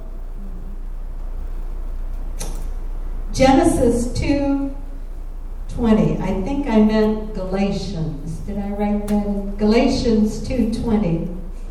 Genesis two twenty. I think I meant Galatians. Did I write that in? Galatians two twenty.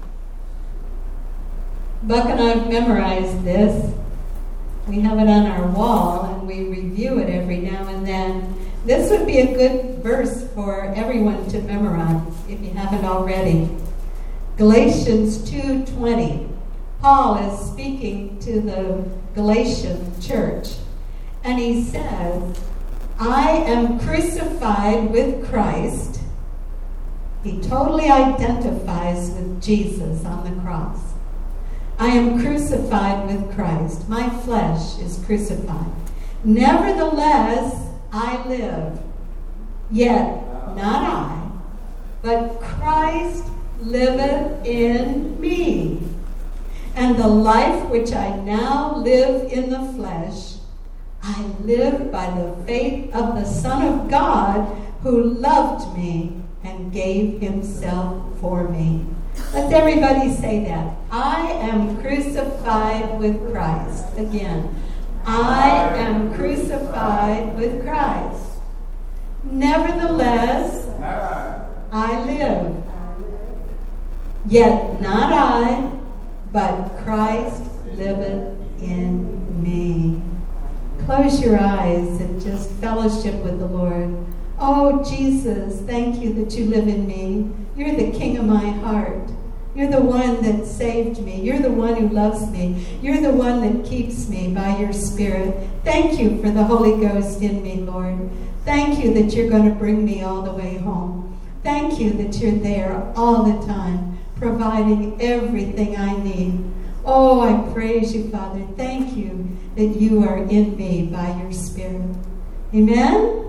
Buck and I have memorized this. We have it on our wall, and we review it every now and then. This would be a good verse for everyone to memorize, if you haven't already. Galatians two twenty. Paul is speaking to the Galatian church, and he says, I am crucified with Christ. He totally identifies with Jesus on the cross. I am crucified with Christ. My flesh is crucified. Nevertheless, I live. Yet not I, but Christ liveth in me. And the life which I now live in the flesh, I live by the faith of the Son of God, who loved me and gave himself for me. Let's everybody say that. I am crucified with Christ. Again, I am crucified with Christ. Nevertheless, I live. Yet not I, but Christ liveth in me. Close your eyes and just fellowship with the Lord. Oh, Jesus, thank you that you live in me. You're the king of my heart. You're the one that saved me. You're the one who loves me. You're the one that keeps me by your Spirit. Thank you for the Holy Ghost in me, Lord. Thank you that you're going to bring me all the way home. Thank you that you're there all the time, providing everything I need. Oh, I praise you, Father. Thank you that you are in me by your Spirit. Amen?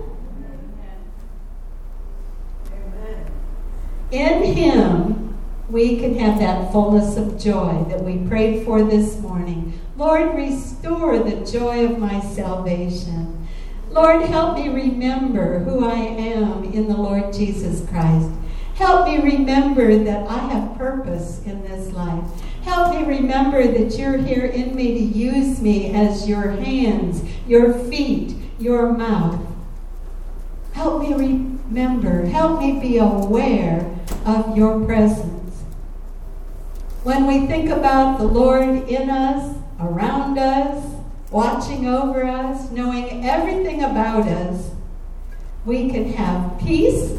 In him, we can have that fullness of joy that we prayed for this morning. Lord, restore the joy of my salvation. Lord, help me remember who I am in the Lord Jesus Christ. Help me remember that I have purpose in this life. Help me remember that you're here in me to use me as your hands, your feet, your mouth. Help me remember. Help me be aware of your presence. When we think about the Lord in us, around us, watching over us, knowing everything about us, we can have peace.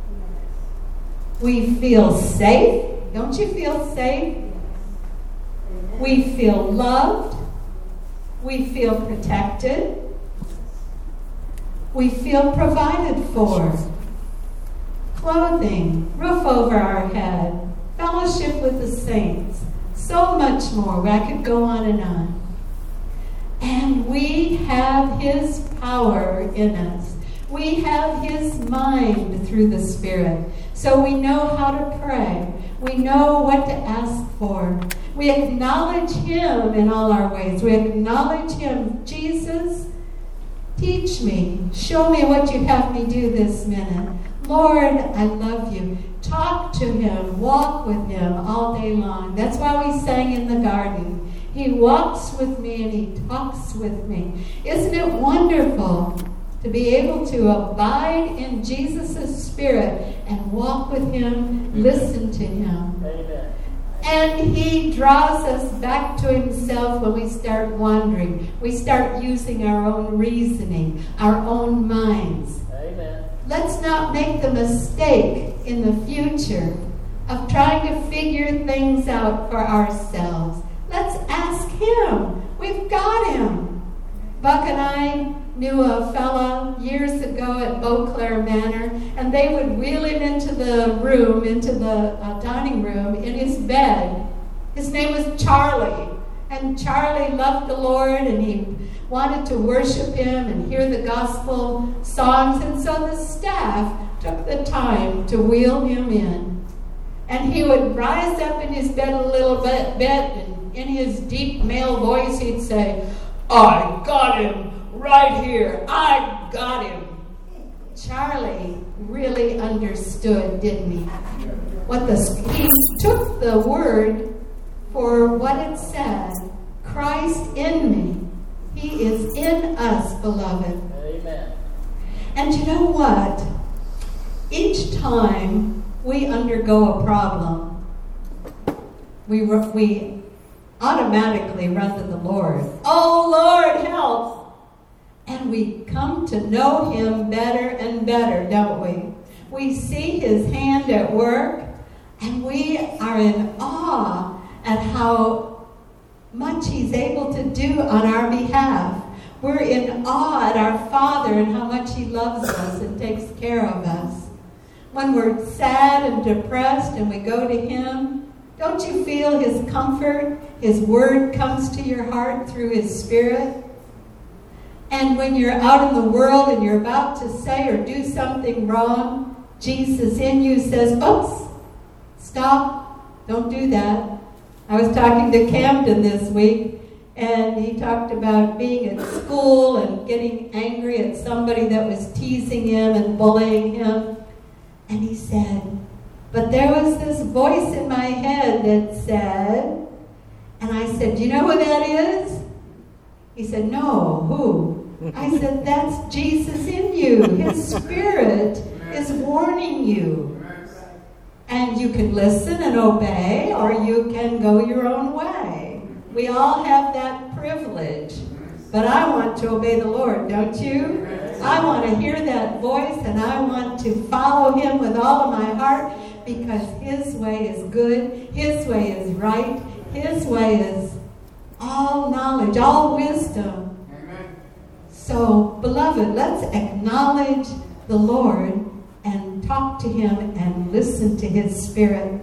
We feel safe. Don't you feel safe? We feel loved. We feel protected. We feel provided for. Clothing, roof over our head, fellowship with the saints, so much more. I could go on and on. And we have his power in us. We have his mind through the Spirit. So we know how to pray. We know what to ask for. We acknowledge him in all our ways. We acknowledge him. Jesus, teach me. Show me what you'd have me do this minute. Lord, I love you. Talk to him. Walk with him all day long. That's why we sang in the garden. He walks with me and he talks with me. Isn't it wonderful to be able to abide in Jesus' Spirit and walk with him, listen to him? Amen. And he draws us back to himself when we start wandering. We start using our own reasoning, our own minds. Amen. Let's not make the mistake in the future of trying to figure things out for ourselves. Let's ask him. We've got him. Buck and I knew a fella years ago at Beauclair Manor, and they would wheel him into the room, into the uh, dining room, in his bed. His name was Charlie, and Charlie loved the Lord, and he wanted to worship him and hear the gospel songs, and so the staff took the time to wheel him in. And he would rise up in his bed a little bit, bit and in his deep male voice he'd say, "I got him right here. I got him." Charlie really understood, didn't he? What the he took the word for what it said. Christ in me. He is in us, beloved. Amen. And you know what? Each time we undergo a problem, we we automatically run to the Lord. Oh, Lord, help! And we come to know him better and better, don't we? We see his hand at work, and we are in awe at how much he's able to do on our behalf. We're in awe at our Father and how much he loves us and takes care of us. When we're sad and depressed and we go to him, don't you feel his comfort? His word comes to your heart through his Spirit. And when you're out in the world and you're about to say or do something wrong, Jesus in you says, "Oops, stop, don't do that." I was talking to Camden this week, and he talked about being at school and getting angry at somebody that was teasing him and bullying him. And he said, but there was this voice in my head that said, and I said, "Do you know who that is?" He said, "No, who?" I said, "That's Jesus in you. His Spirit is warning you. And you can listen and obey, or you can go your own way. We all have that privilege. But I want to obey the Lord, don't you? I want to hear that voice, and I want to follow him with all of my heart, because his way is good, his way is right, his way is all knowledge, all wisdom. Amen. So, beloved, let's acknowledge the Lord and talk to him and listen to his Spirit.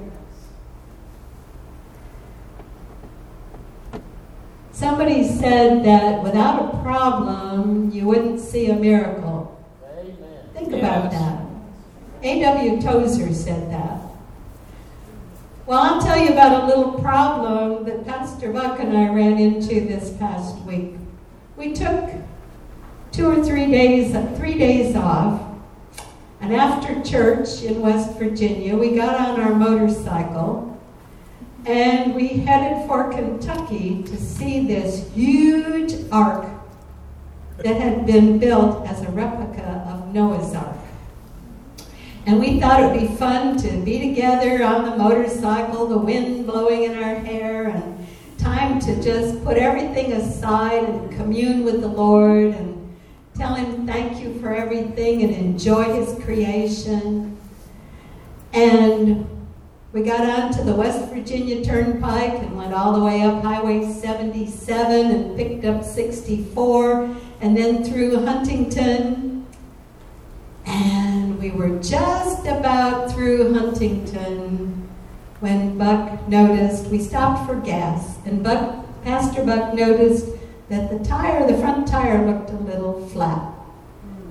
Somebody said that without a problem, you wouldn't see a miracle. Amen. Think Yes. about that. A W Tozer said that. Well, I'll tell you about a little problem that Pastor Buck and I ran into this past week. We took two or three days, three days off. And after church in West Virginia, we got on our motorcycle and we headed for Kentucky to see this huge ark that had been built as a replica of Noah's Ark. And we thought it would be fun to be together on the motorcycle, the wind blowing in our hair, and time to just put everything aside and commune with the Lord and tell him thank you for everything and enjoy his creation. And we got onto the West Virginia Turnpike and went all the way up Highway seventy-seven and picked up sixty-four and then through Huntington. And we were just about through Huntington when Buck noticed, we stopped for gas, and Buck, Pastor Buck noticed that the tire, the front tire looked a little flat.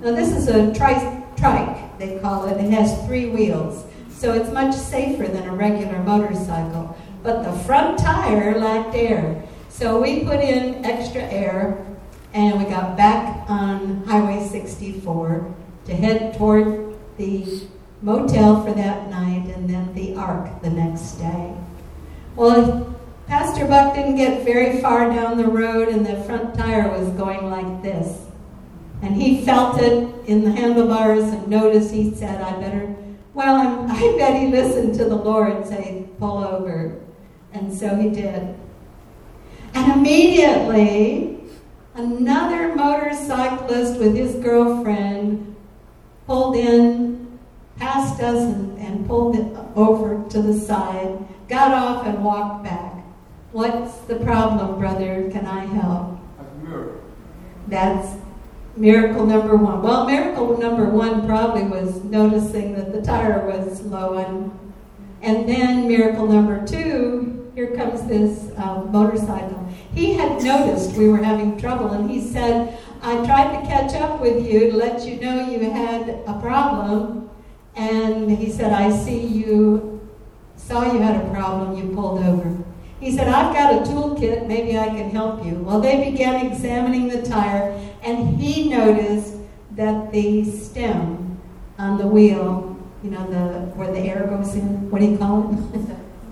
Now this is a tri- trike, they call it. It has three wheels, so it's much safer than a regular motorcycle. But the front tire lacked air, so we put in extra air, and we got back on Highway sixty-four to head toward the motel for that night, and then the Ark the next day. Well, Pastor Buck didn't get very far down the road, and the front tire was going like this. And he felt it in the handlebars and noticed, he said, I better, well, I'm, I bet he listened to the Lord say, pull over. And so he did. And immediately, another motorcyclist with his girlfriend pulled in, passed us, and, and pulled it over to the side, got off and walked back. What's the problem, brother? Can I help? That's a miracle. That's miracle number one. Well, miracle number one probably was noticing that the tire was low. And, and then miracle number two, here comes this uh, motorcycle. He had noticed we were having trouble, and he said, I tried to catch up with you to let you know you had a problem. And he said, I see you, saw you had a problem, you pulled over. He said, I've got a toolkit, maybe I can help you. Well, they began examining the tire, and he noticed that the stem on the wheel, you know, the where the air goes in, what do you call it?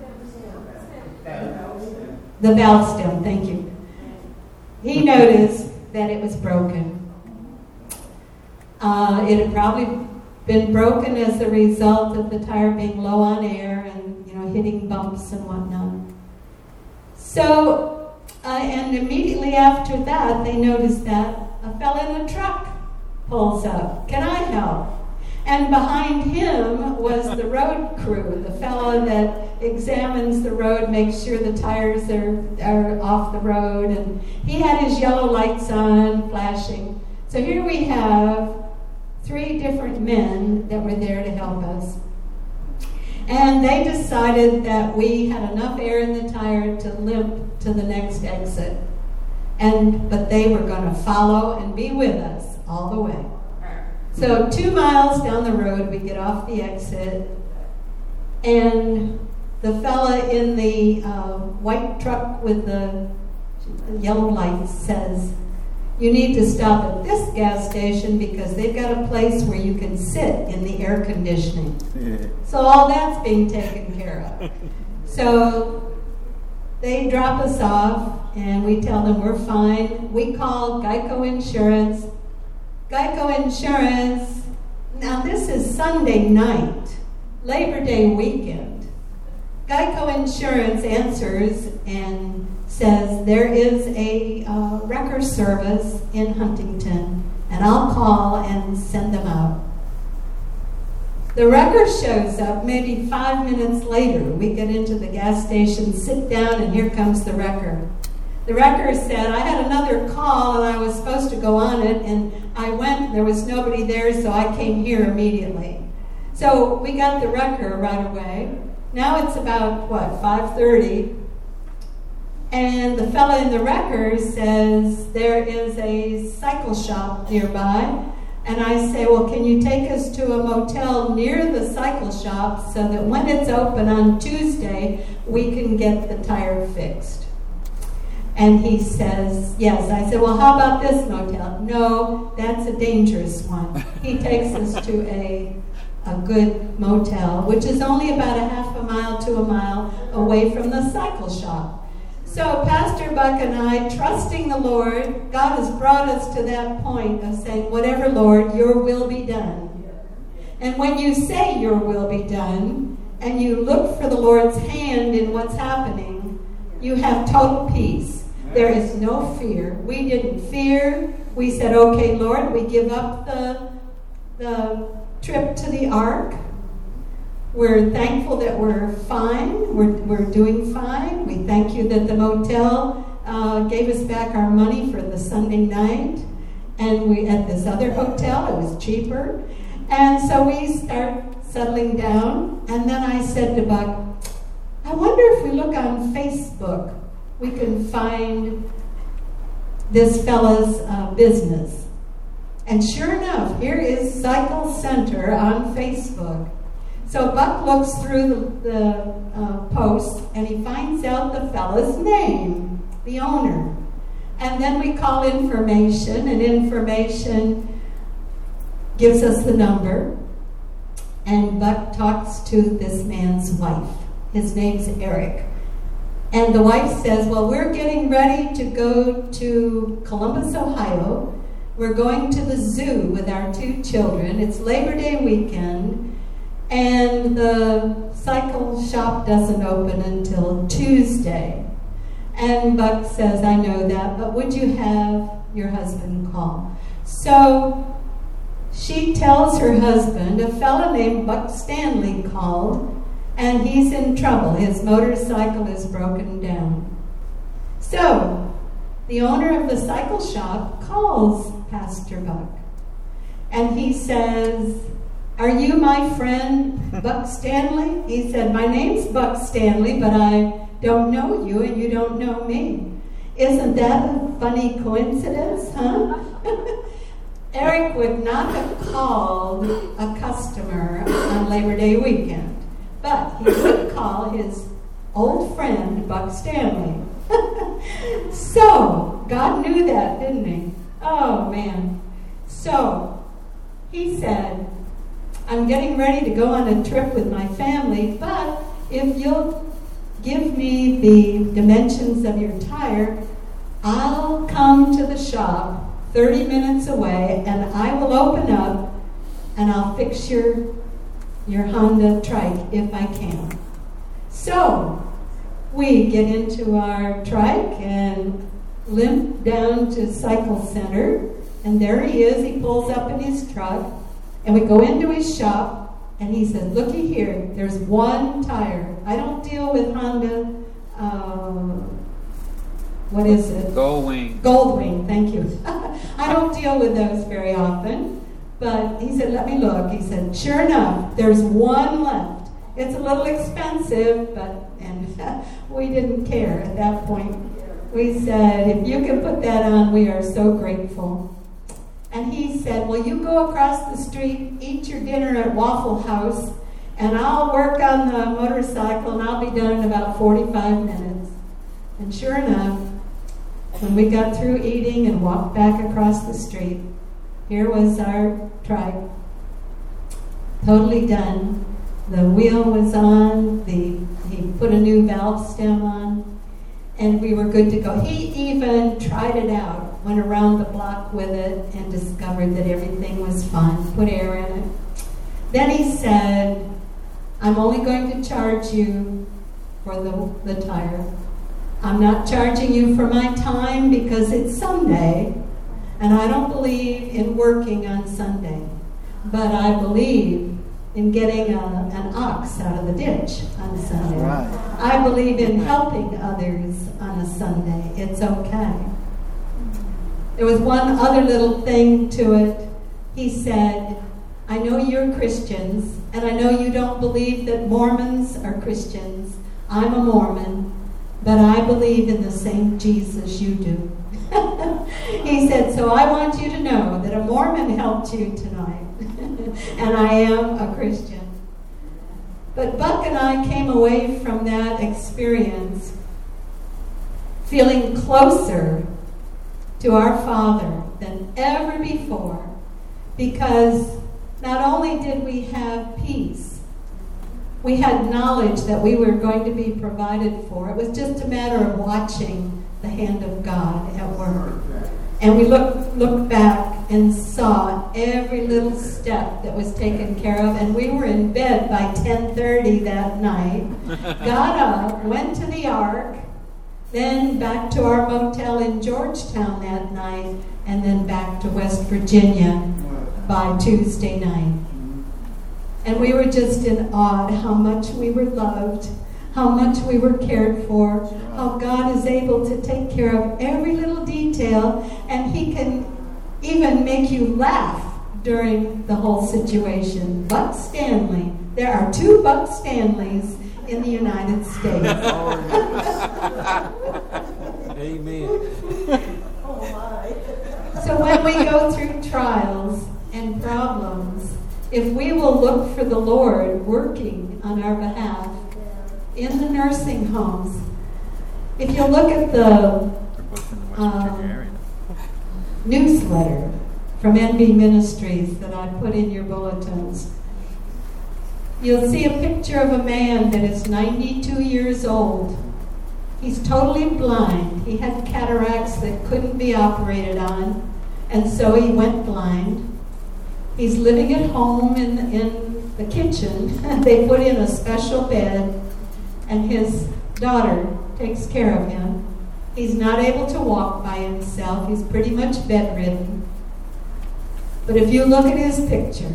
The valve stem, thank you. He noticed that it was broken. Uh, it had probably been broken as a result of the tire being low on air and, you know, hitting bumps and whatnot. So, uh, and immediately after that, they noticed that a fellow in a truck pulls up. Can I help? And behind him was the road crew, the fellow that examines the road, makes sure the tires are, are off the road, and he had his yellow lights on, flashing. So here we have three different men that were there to help us. And they decided that we had enough air in the tire to limp to the next exit. And but they were going to follow and be with us all the way. So two miles down the road, we get off the exit, and the fella in the uh, white truck with the yellow lights says, you need to stop at this gas station because they've got a place where you can sit in the air conditioning. So all that's being taken care of. So they drop us off, and we tell them we're fine. We call Geico Insurance. Geico Insurance, now this is Sunday night, Labor Day weekend. Geico Insurance answers and says there is a uh, wrecker service in Huntington, and I'll call and send them out. The wrecker shows up maybe five minutes later. We get into the gas station, sit down, and here comes the wrecker. The wrecker said, I had another call, and I was supposed to go on it, and I went, there was nobody there, so I came here immediately. So we got the wrecker right away. Now it's about, what, five thirty, and the fella in the wrecker says there is a cycle shop nearby, and I say, well, can you take us to a motel near the cycle shop so that when it's open on Tuesday, we can get the tire fixed? And he says, yes. I said, well, how about this motel? No, that's a dangerous one. He takes us to a, a good motel, which is only about a half a mile to a mile away from the cycle shop. So Pastor Buck and I, trusting the Lord, God has brought us to that point of saying, whatever, Lord, your will be done. And when you say your will be done, and you look for the Lord's hand in what's happening, you have total peace. There is no fear. We didn't fear. We said, okay, Lord, we give up the, the trip to the Ark. We're thankful that we're fine. We're, we're doing fine. We thank you that the motel uh, gave us back our money for the Sunday night. And we at this other hotel, it was cheaper. And so we start settling down. And then I said to Buck, I wonder if we look on Facebook, we can find this fella's uh, business. And sure enough, here is Cycle Center on Facebook. So Buck looks through the, the uh, post, and he finds out the fellow's name, the owner. And then we call information, and information gives us the number. And Buck talks to this man's wife. His name's Eric. And the wife says, well, we're getting ready to go to Columbus, Ohio. We're going to the zoo with our two children. It's Labor Day weekend, and the cycle shop doesn't open until Tuesday. And Buck says, I know that, but would you have your husband call? So she tells her husband, a fellow named Buck Stanley called, and he's in trouble. His motorcycle is broken down. So the owner of the cycle shop calls Pastor Buck, and he says, are you my friend Buck Stanley? He said, my name's Buck Stanley, but I don't know you and you don't know me. Isn't that a funny coincidence, huh? Eric would not have called a customer on Labor Day weekend, but he would call his old friend Buck Stanley. So, God knew that, didn't he? Oh, man. So, he said, I'm getting ready to go on a trip with my family, but if you'll give me the dimensions of your tire, I'll come to the shop thirty minutes away, and I will open up, and I'll fix your, your Honda trike if I can. So, we get into our trike and limp down to Cycle Center, and there he is. He pulls up in his truck, and we go into his shop, and he says, looky here, there's one tire. I don't deal with Honda, uh, what is it? Goldwing. Goldwing, thank you. I don't deal with those very often, but he said, let me look. He said, sure enough, there's one left. It's a little expensive, but, and we didn't care at that point. We said, if you can put that on, we are so grateful. And he said, well, you go across the street, eat your dinner at Waffle House, and I'll work on the motorcycle, and I'll be done in about forty-five minutes. And sure enough, when we got through eating and walked back across the street, here was our trike, totally done. The wheel was on, the he put a new valve stem on, and we were good to go. He even tried it out, went around the block with it, and discovered that everything was fine, put air in it. Then he said, I'm only going to charge you for the, the tire. I'm not charging you for my time because it's Sunday, and I don't believe in working on Sunday, but I believe in getting a, an ox out of the ditch on Sunday. Right. I believe in helping others on a Sunday. It's okay. There was one other little thing to it. He said, I know you're Christians, and I know you don't believe that Mormons are Christians. I'm a Mormon, but I believe in the same Jesus you do. He said, so I want you to know that a Mormon helped you tonight, and I am a Christian. But Buck and I came away from that experience feeling closer to our Father than ever before, because not only did we have peace, we had knowledge that we were going to be provided for. It was just a matter of watching the hand of God at work. And we looked, looked back and saw every little step that was taken care of. And we were in bed by ten thirty that night. Got up, went to the Ark, then back to our motel in Georgetown that night, and then back to West Virginia by Tuesday night. And we were just in awe at how much we were loved, how much we were cared for, how God is able to take care of every little detail, and He can even make you laugh during the whole situation. Buck Stanley. There are two Buck Stanleys in the United States. Amen. So when we go through trials, the Lord working on our behalf in the nursing homes. If you look at the um, newsletter from N B Ministries that I put in your bulletins, you'll see a picture of a man that is ninety-two years old. He's totally blind. He had cataracts that couldn't be operated on, and so he went blind. He's living at home in, in the kitchen. They put in a special bed, and his daughter takes care of him. He's not able to walk by himself. He's pretty much bedridden. But if you look at his picture,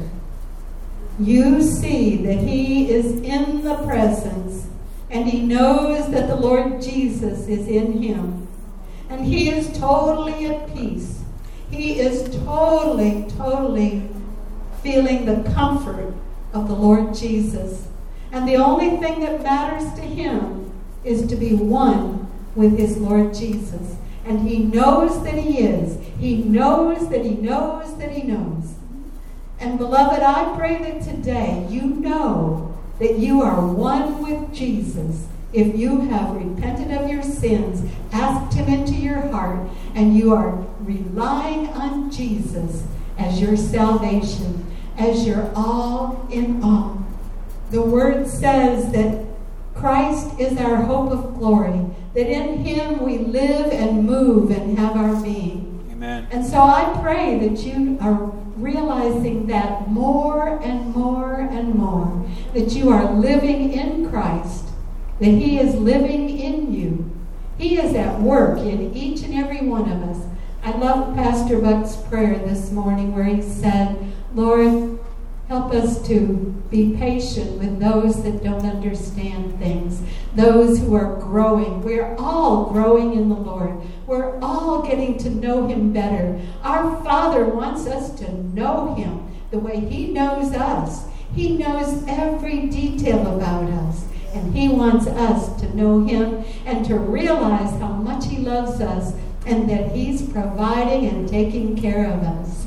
you see that he is in the presence, and he knows that the Lord Jesus is in him. And he is totally at peace. He is totally, totally feeling the comfort of the Lord Jesus. And the only thing that matters to him is to be one with his Lord Jesus. And he knows that he is. He knows that he knows that he knows. And beloved, I pray that today you know that you are one with Jesus. If you have repented of your sins, asked him into your heart, and you are relying on Jesus as your salvation, as your all in all. The word says that Christ is our hope of glory, that in him we live and move and have our being. Amen. And so I pray that you are realizing that more and more and more, that you are living in Christ, that he is living in you. He is at work in each and every one of us. I love Pastor Buck's prayer this morning where he said, Lord, help us to be patient with those that don't understand things, those who are growing. We're all growing in the Lord. We're all getting to know him better. Our Father wants us to know him the way he knows us. He knows every detail about us, and he wants us to know him and to realize how much he loves us and that he's providing and taking care of us.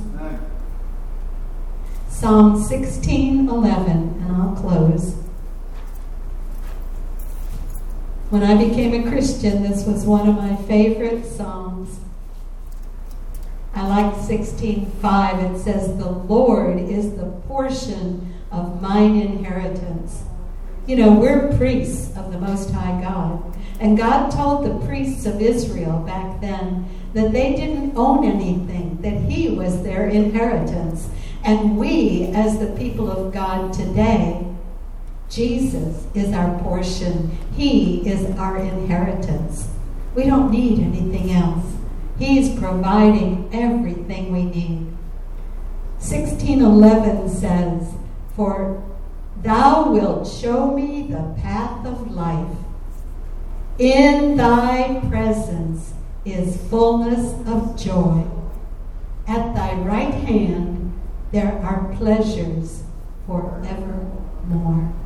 Psalm sixteen eleven, and I'll close. When I became a Christian, this was one of my favorite psalms. I like sixteen five. It says, the Lord is the portion of mine inheritance. You know, we're priests of the Most High God. And God told the priests of Israel back then that they didn't own anything, that he was their inheritance. And we, as the people of God today, Jesus is our portion. He is our inheritance. We don't need anything else. He's providing everything we need. sixteen eleven says, for thou wilt show me the path of life. In thy presence is fullness of joy. At thy right hand there are pleasures forevermore.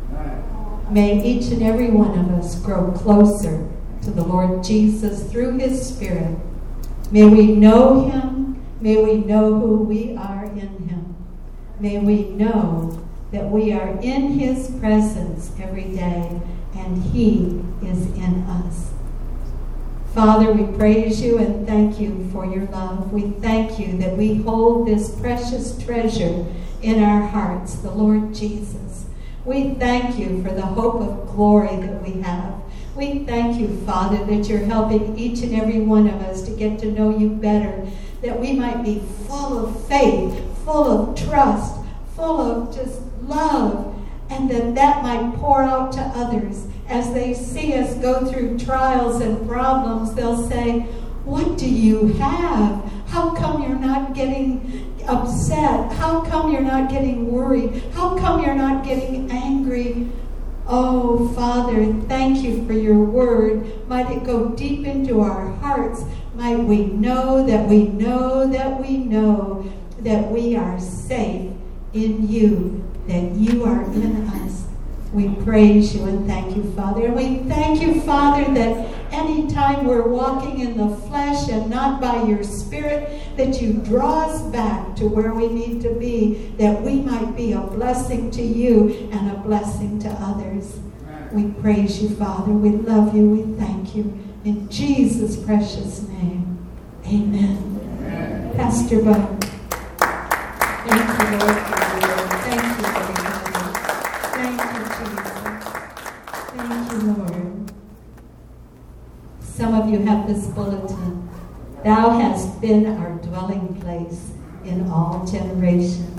May each and every one of us grow closer to the Lord Jesus through his Spirit. May we know him. May we know who we are in him. May we know that we are in his presence every day, and he is in us. Father, we praise you and thank you for your love. We thank you that we hold this precious treasure in our hearts, the Lord Jesus. We thank you for the hope of glory that we have. We thank you, Father, that you're helping each and every one of us to get to know you better, that we might be full of faith, full of trust, full of just love, and that that might pour out to others. As they see us go through trials and problems, they'll say, what do you have? How come you're not getting upset? How come you're not getting worried? How come you're not getting angry? Oh, Father, thank you for your word. Might it go deep into our hearts. Might we know that we know that we know that we are safe in you, that you are in us. We praise you and thank you, Father. And we thank you, Father, that anytime we're walking in the flesh and not by your Spirit, that you draw us back to where we need to be, that we might be a blessing to you and a blessing to others. We praise you, Father. We love you. We thank you. In Jesus' precious name, amen. Amen. Pastor Bud. Thank you, Lord, for your word. Thank you, everybody. Thank you, Jesus. Thank you, Lord. Some of you have this bulletin. Thou hast been our dwelling place in all generations.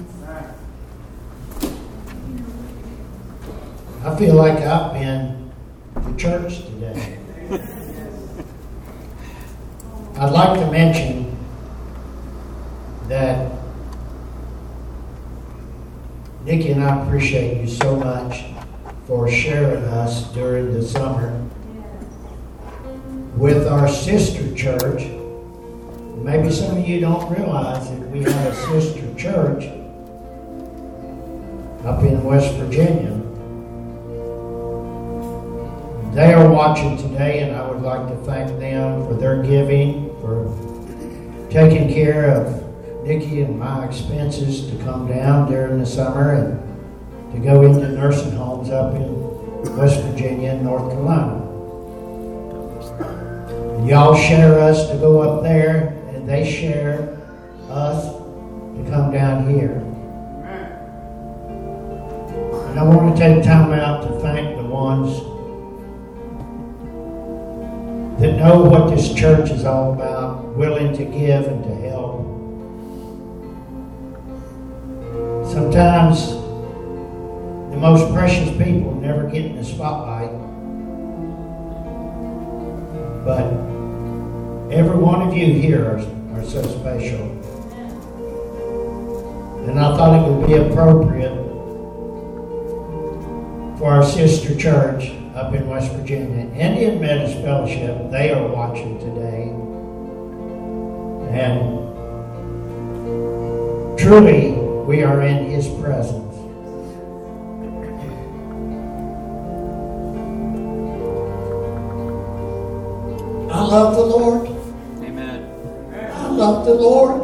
I feel like I've been to church today. I'd like to mention that Nikki and I appreciate you so much for sharing us during the summer with our sister church. Maybe some of you don't realize that we have a sister church up in West Virginia. They are watching today, and I would like to thank them for their giving, for taking care of Nikki and my expenses to come down during the summer and to go into nursing homes up in West Virginia and North Carolina. And y'all share us to go up there, and they share us to come down here. And I want to take time out to thank the ones that know what this church is all about, willing to give and to help. Sometimes the most precious people never get in the spotlight, but every one of you here are, are so special. And I thought it would be appropriate for our sister church up in West Virginia, Indian Methodist Fellowship. They are watching today. And truly, we are in His presence. I love the Lord. Amen. I love the Lord.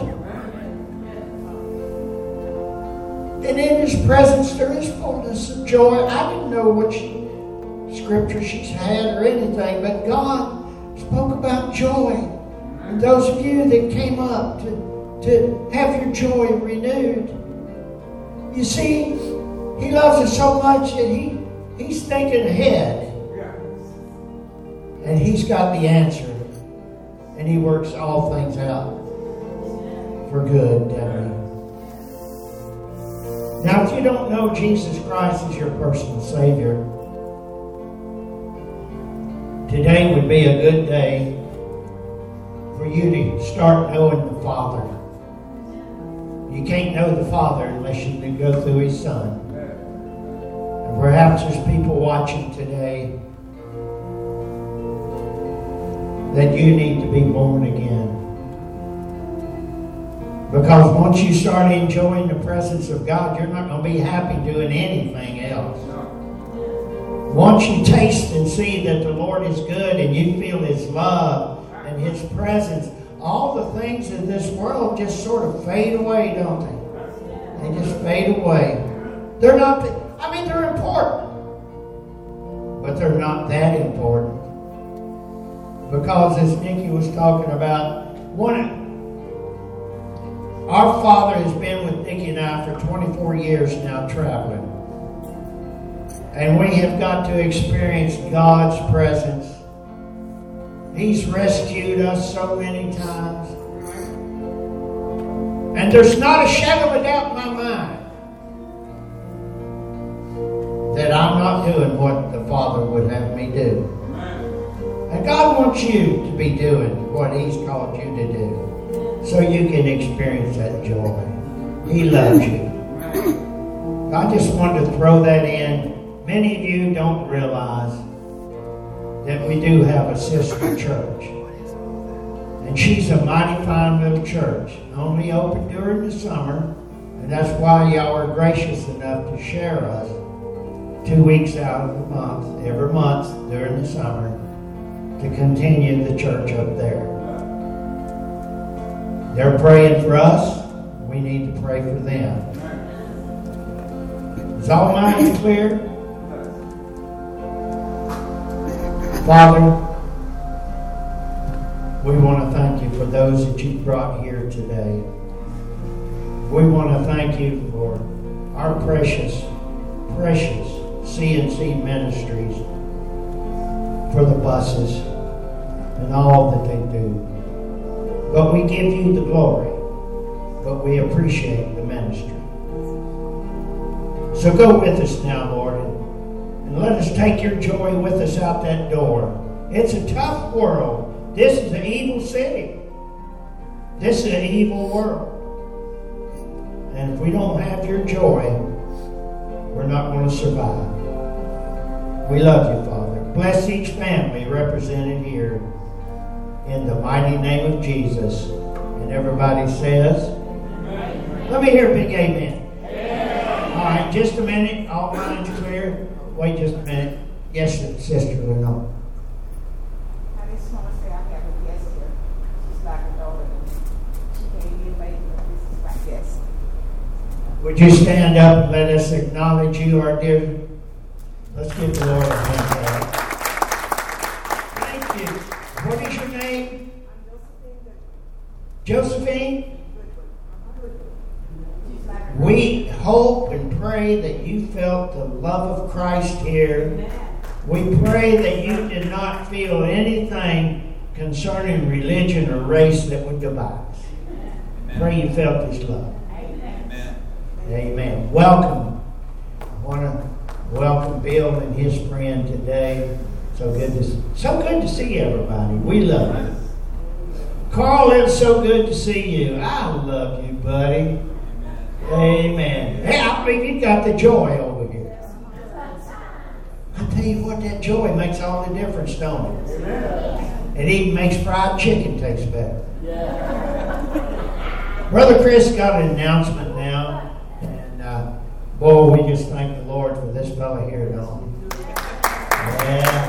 And in His presence there is fullness of joy. I didn't know what she scripture she's had or anything, but God spoke about joy. And those of you that came up to, to have your joy renewed, you see, He loves us so much that he, He's thinking ahead. And He's got the answer. And He works all things out for good, doesn't He? Now, if you don't know Jesus Christ as your personal Savior, today would be a good day for you to start knowing the Father. You can't know the Father unless you can go through His Son. And perhaps there's people watching today that you need to be born again. Because once you start enjoying the presence of God, you're not going to be happy doing anything else. Once you taste and see that the Lord is good and you feel His love and His presence, all the things in this world just sort of fade away, don't they? They just fade away. They're not, I mean, they're important, but they're not that important. Because as Nikki was talking about, one, our Father has been with Nikki and I for twenty-four years now traveling. And we have got to experience God's presence. He's rescued us so many times. And there's not a shadow of a doubt in my mind that I'm not doing what the Father would have me do. And God wants you to be doing what He's called you to do, so you can experience that joy. He loves you. I just wanted to throw that in. Many of you don't realize that we do have a sister church. And she's a mighty fine little church, only open during the summer. And that's why y'all are gracious enough to share us. two weeks out of the month, every month during the summer, to continue the church up there. They're praying for us. We need to pray for them. Is all minds clear? Father, we want to thank you for those that you brought here today. We want to thank you for our precious, precious C N C Ministries, for the buses and all that they do. But we give you the glory, but we appreciate the ministry. So go with us now, Lord, and, and let us take your joy with us out that door. It's a tough world. This is an evil city. This is an evil world. And if we don't have your joy, we're not going to survive. We love you, Father. Bless each family represented here in the mighty name of Jesus. And everybody says, amen. Let me hear a big amen. Amen. All right, just a minute. All minds clear. Wait just a minute. Yes, Sister Lenore. I just want to say I have a guest here. She's like a daughter. She can't even make it. This is my guest. Would you stand up and let us acknowledge you, our dear? Let's give the Lord a hand clap. Thank you. What is your name? Josephine? We hope and pray that you felt the love of Christ here. We pray that you did not feel anything concerning religion or race that would divide us. Pray you felt his love. Amen. Amen. Welcome. I want to welcome Bill and his friend today. So good to see, so good to see everybody. We love you. Carl, it's so good to see you. I love you, buddy. Amen. Hey, I believe you got the joy over here. I tell you what, that joy makes all the difference, don't it? It even makes fried chicken taste better. Brother Chris got an announcement now, and uh, boy, we just thank the Lord for this fella here, don't we? Yeah.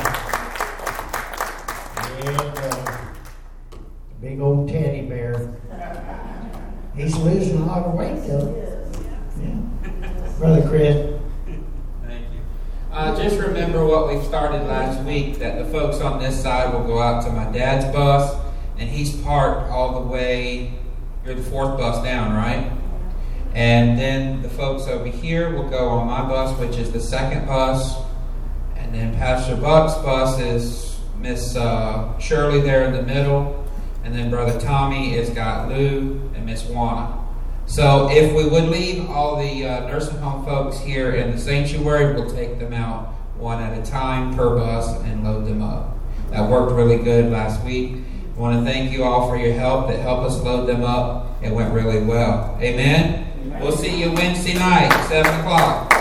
Yeah, brother. Big old teddy bear. He's losing a lot of weight, though. Yeah. Brother Chris. Thank you. Uh, just remember what we started last week, that the folks on this side will go out to my dad's bus, and he's parked all the way, you're the fourth bus down, right? And then the folks over here will go on my bus, which is the second bus. And then Pastor Buck's bus is Miss uh, Shirley there in the middle. And then Brother Tommy has got Lou and Miss Juana. So if we would leave all the uh, nursing home folks here in the sanctuary, we'll take them out one at a time per bus and load them up. That worked really good last week. I want to thank you all for your help that helped us load them up. It went really well. Amen? Amen. We'll see you Wednesday night, seven o'clock.